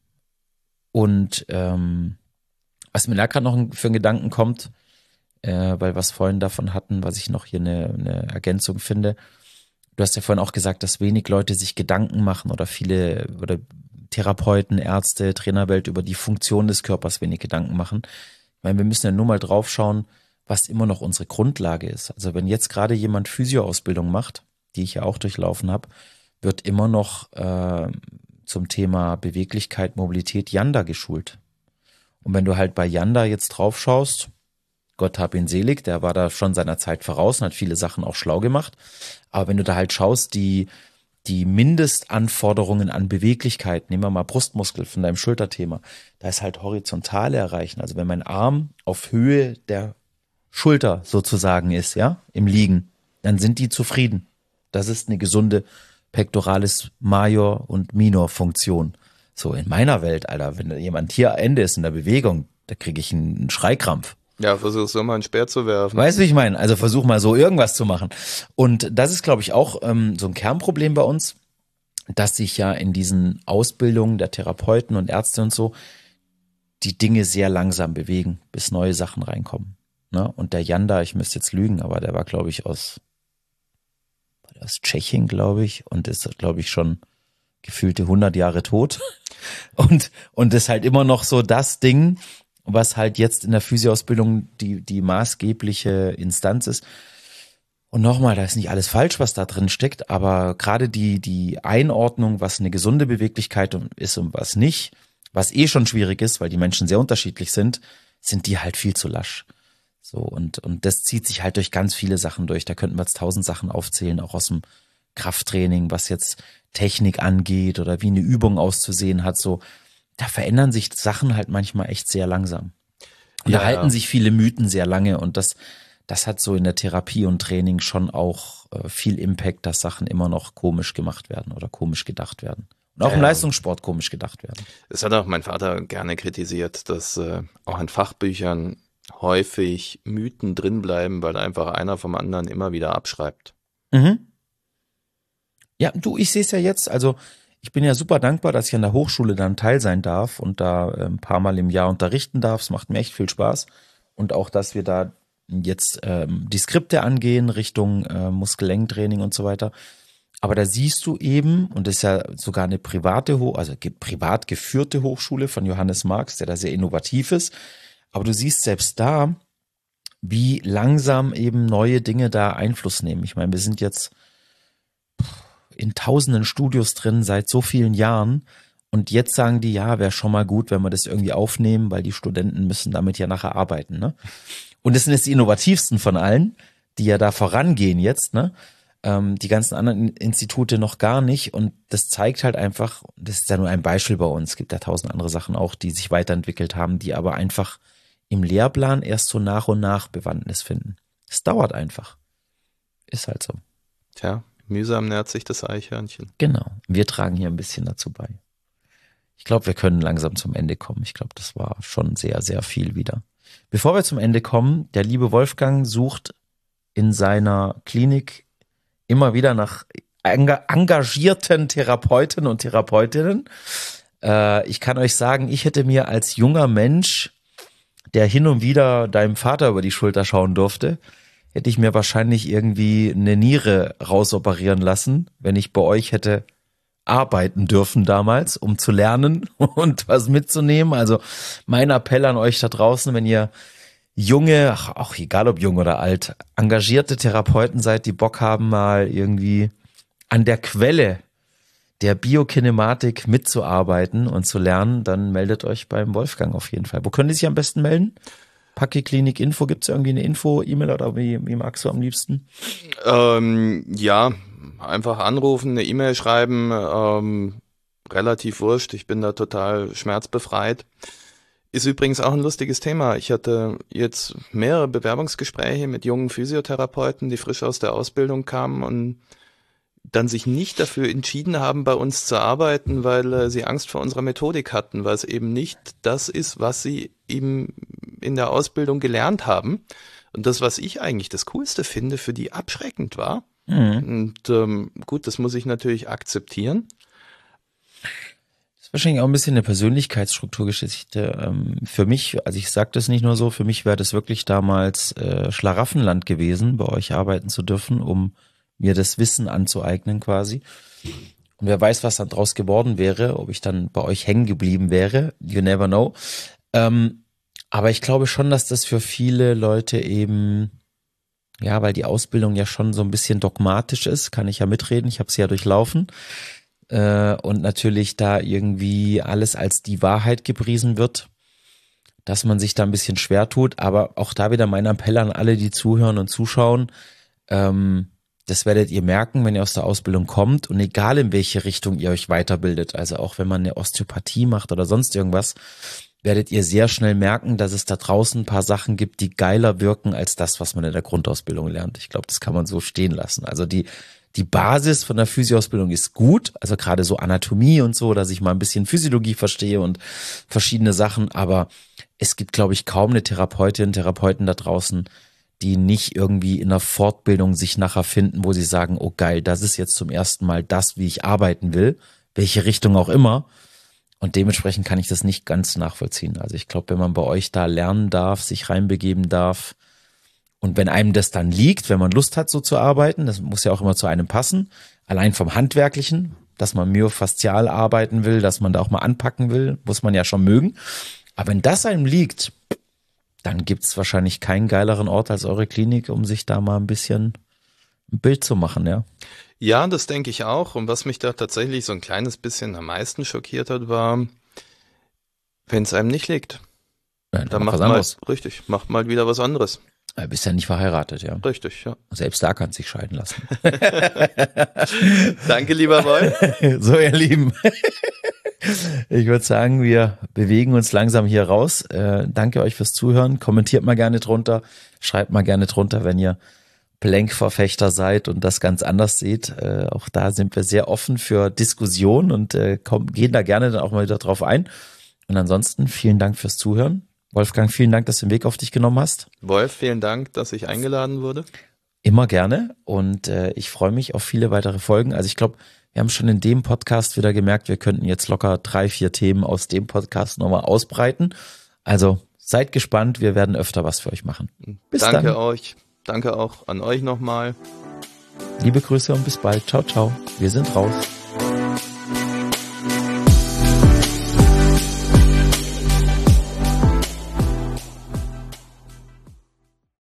Und ähm, was mir da gerade noch für einen Gedanken kommt, äh, weil wir es vorhin davon hatten, was ich noch hier eine, eine Ergänzung finde. Du hast ja vorhin auch gesagt, dass wenig Leute sich Gedanken machen oder viele oder Therapeuten, Ärzte, Trainerwelt über die Funktion des Körpers wenig Gedanken machen. Ich meine, wir müssen ja nur mal drauf schauen, was immer noch unsere Grundlage ist. Also wenn jetzt gerade jemand Physioausbildung macht, die ich ja auch durchlaufen habe, wird immer noch äh, zum Thema Beweglichkeit, Mobilität Yanda geschult. Und wenn du halt bei Yanda jetzt drauf schaust, Gott hab ihn selig, der war da schon seiner Zeit voraus und hat viele Sachen auch schlau gemacht. Aber wenn du da halt schaust, die, die Mindestanforderungen an Beweglichkeit, nehmen wir mal Brustmuskel von deinem Schulterthema, da ist halt horizontale erreichen. Also wenn mein Arm auf Höhe der Schulter sozusagen ist, ja, im Liegen, dann sind die zufrieden. Das ist eine gesunde Pectoralis Major und Minor Funktion. So in meiner Welt, Alter, wenn jemand hier Ende ist in der Bewegung, da kriege ich einen Schreikrampf. Ja, versuchst du mal einen Speer zu werfen. Weißt du, wie ich meine? Also versuch mal so irgendwas zu machen. Und das ist, glaube ich, auch ähm, so ein Kernproblem bei uns, dass sich ja in diesen Ausbildungen der Therapeuten und Ärzte und so die Dinge sehr langsam bewegen, bis neue Sachen reinkommen. Ne? Und der Yanda, ich müsste jetzt lügen, aber der war, glaube ich, aus, aus Tschechien, glaube ich, und ist, glaube ich, schon gefühlte hundert Jahre tot. Und, und ist halt immer noch so das Ding, was halt jetzt in der Physioausbildung die, die maßgebliche Instanz ist. Und nochmal, da ist nicht alles falsch, was da drin steckt, aber gerade die, die Einordnung, was eine gesunde Beweglichkeit ist und was nicht, was eh schon schwierig ist, weil die Menschen sehr unterschiedlich sind, sind die halt viel zu lasch. So, und, und das zieht sich halt durch ganz viele Sachen durch. Da könnten wir jetzt tausend Sachen aufzählen, auch aus dem Krafttraining, was jetzt Technik angeht oder wie eine Übung auszusehen hat, so. Da verändern sich Sachen halt manchmal echt sehr langsam. Und Ja, da halten ja. sich viele Mythen sehr lange und das, das hat so in der Therapie und Training schon auch äh, viel Impact, dass Sachen immer noch komisch gemacht werden oder komisch gedacht werden. Und auch Ja, im ja. Leistungssport komisch gedacht werden. Das hat auch mein Vater gerne kritisiert, dass äh, auch in Fachbüchern häufig Mythen drin bleiben, weil einfach einer vom anderen immer wieder abschreibt. Mhm. Ja, du, ich sehe es ja jetzt, also ich bin ja super dankbar, dass ich an der Hochschule dann Teil sein darf und da äh, ein paar Mal im Jahr unterrichten darf. Es macht mir echt viel Spaß. Und auch, dass wir da jetzt ähm, die Skripte angehen Richtung äh, Muskel-Längentraining und so weiter. Aber da siehst du eben, und das ist ja sogar eine private, Ho also ge privat geführte Hochschule von Johannes Marx, der da sehr innovativ ist. Aber du siehst selbst da, wie langsam eben neue Dinge da Einfluss nehmen. Ich meine, wir sind jetzt in tausenden Studios drin seit so vielen Jahren und jetzt sagen die, ja, wäre schon mal gut, wenn wir das irgendwie aufnehmen, weil die Studenten müssen damit ja nachher arbeiten, ne? Und das sind jetzt die innovativsten von allen, die ja da vorangehen jetzt, ne? Ähm, die ganzen anderen Institute noch gar nicht und das zeigt halt einfach, das ist ja nur ein Beispiel bei uns, es gibt ja tausend andere Sachen auch, die sich weiterentwickelt haben, die aber einfach im Lehrplan erst so nach und nach Bewandtnis finden. Es dauert einfach. Ist halt so. Tja, mühsam nährt sich das Eichhörnchen. Genau. Wir tragen hier ein bisschen dazu bei. Ich glaube, wir können langsam zum Ende kommen. Ich glaube, das war schon sehr, sehr viel wieder. Bevor wir zum Ende kommen, der liebe Wolfgang sucht in seiner Klinik immer wieder nach engagierten Therapeuten und Therapeutinnen. Äh, ich kann euch sagen, ich hätte mir als junger Mensch, der hin und wieder deinem Vater über die Schulter schauen durfte, hätte ich mir wahrscheinlich irgendwie eine Niere rausoperieren lassen, wenn ich bei euch hätte arbeiten dürfen damals, um zu lernen und was mitzunehmen. Also mein Appell an euch da draußen, wenn ihr junge, ach, auch egal ob jung oder alt, engagierte Therapeuten seid, die Bock haben, mal irgendwie an der Quelle der Biokinematik mitzuarbeiten und zu lernen, dann meldet euch beim Wolfgang auf jeden Fall. Wo können die sich am besten melden? Paki-Klinik Info, gibt es irgendwie eine Info-E-Mail oder wie, wie magst du am liebsten? Ähm, ja, einfach anrufen, eine E-Mail schreiben, ähm, relativ wurscht, ich bin da total schmerzbefreit. Ist übrigens auch ein lustiges Thema. Ich hatte jetzt mehrere Bewerbungsgespräche mit jungen Physiotherapeuten, die frisch aus der Ausbildung kamen und dann sich nicht dafür entschieden haben, bei uns zu arbeiten, weil äh, sie Angst vor unserer Methodik hatten, weil es eben nicht das ist, was sie eben in der Ausbildung gelernt haben. Und das, was ich eigentlich das Coolste finde, für die abschreckend war. Mhm. Und ähm, gut, das muss ich natürlich akzeptieren. Das ist wahrscheinlich auch ein bisschen eine Persönlichkeitsstrukturgeschichte. Ähm, für mich, also ich sage das nicht nur so, für mich wäre das wirklich damals äh, Schlaraffenland gewesen, bei euch arbeiten zu dürfen, um mir das Wissen anzueignen quasi. Und wer weiß, was dann draus geworden wäre, ob ich dann bei euch hängen geblieben wäre. You never know. Ähm, aber ich glaube schon, dass das für viele Leute eben, ja, weil die Ausbildung ja schon so ein bisschen dogmatisch ist, kann ich ja mitreden, ich habe sie ja durchlaufen. Äh, und natürlich da irgendwie alles als die Wahrheit gepriesen wird, dass man sich da ein bisschen schwer tut. Aber auch da wieder mein Appell an alle, die zuhören und zuschauen, ähm, das werdet ihr merken, wenn ihr aus der Ausbildung kommt und egal in welche Richtung ihr euch weiterbildet, also auch wenn man eine Osteopathie macht oder sonst irgendwas, werdet ihr sehr schnell merken, dass es da draußen ein paar Sachen gibt, die geiler wirken als das, was man in der Grundausbildung lernt. Ich glaube, das kann man so stehen lassen. Also die die Basis von der Physioausbildung ist gut, also gerade so Anatomie und so, dass ich mal ein bisschen Physiologie verstehe und verschiedene Sachen, aber es gibt, glaube ich, kaum eine Therapeutin, Therapeuten da draußen, die nicht irgendwie in der Fortbildung sich nachher finden, wo sie sagen, oh geil, das ist jetzt zum ersten Mal das, wie ich arbeiten will, welche Richtung auch immer. Und dementsprechend kann ich das nicht ganz nachvollziehen. Also ich glaube, wenn man bei euch da lernen darf, sich reinbegeben darf und wenn einem das dann liegt, wenn man Lust hat, so zu arbeiten, das muss ja auch immer zu einem passen, allein vom Handwerklichen, dass man myofaszial arbeiten will, dass man da auch mal anpacken will, muss man ja schon mögen. Aber wenn das einem liegt, dann gibt's wahrscheinlich keinen geileren Ort als eure Klinik, um sich da mal ein bisschen ein Bild zu machen, ja. Ja, das denke ich auch. Und was mich da tatsächlich so ein kleines bisschen am meisten schockiert hat, war, wenn es einem nicht liegt, ja, dann, dann macht macht mal, richtig, macht mal wieder was anderes. Du bist ja nicht verheiratet, ja. Richtig, ja. Selbst da kannst du dich scheiden lassen. Danke, lieber Wolf. So, ihr Lieben. Ich würde sagen, wir bewegen uns langsam hier raus. Äh, danke euch fürs Zuhören. Kommentiert mal gerne drunter. Schreibt mal gerne drunter, wenn ihr Plank-Verfechter seid und das ganz anders seht. Äh, auch da sind wir sehr offen für Diskussion und äh, kommen, gehen da gerne dann auch mal wieder drauf ein. Und ansonsten vielen Dank fürs Zuhören. Wolfgang, vielen Dank, dass du den Weg auf dich genommen hast. Wolf, vielen Dank, dass ich eingeladen wurde. Immer gerne und äh, ich freue mich auf viele weitere Folgen. Also ich glaube, wir haben schon in dem Podcast wieder gemerkt, wir könnten jetzt locker drei, vier Themen aus dem Podcast nochmal ausbreiten. Also seid gespannt, wir werden öfter was für euch machen. Bis Danke dann. Danke euch. Danke auch an euch nochmal. Liebe Grüße und bis bald. Ciao, ciao. Wir sind raus.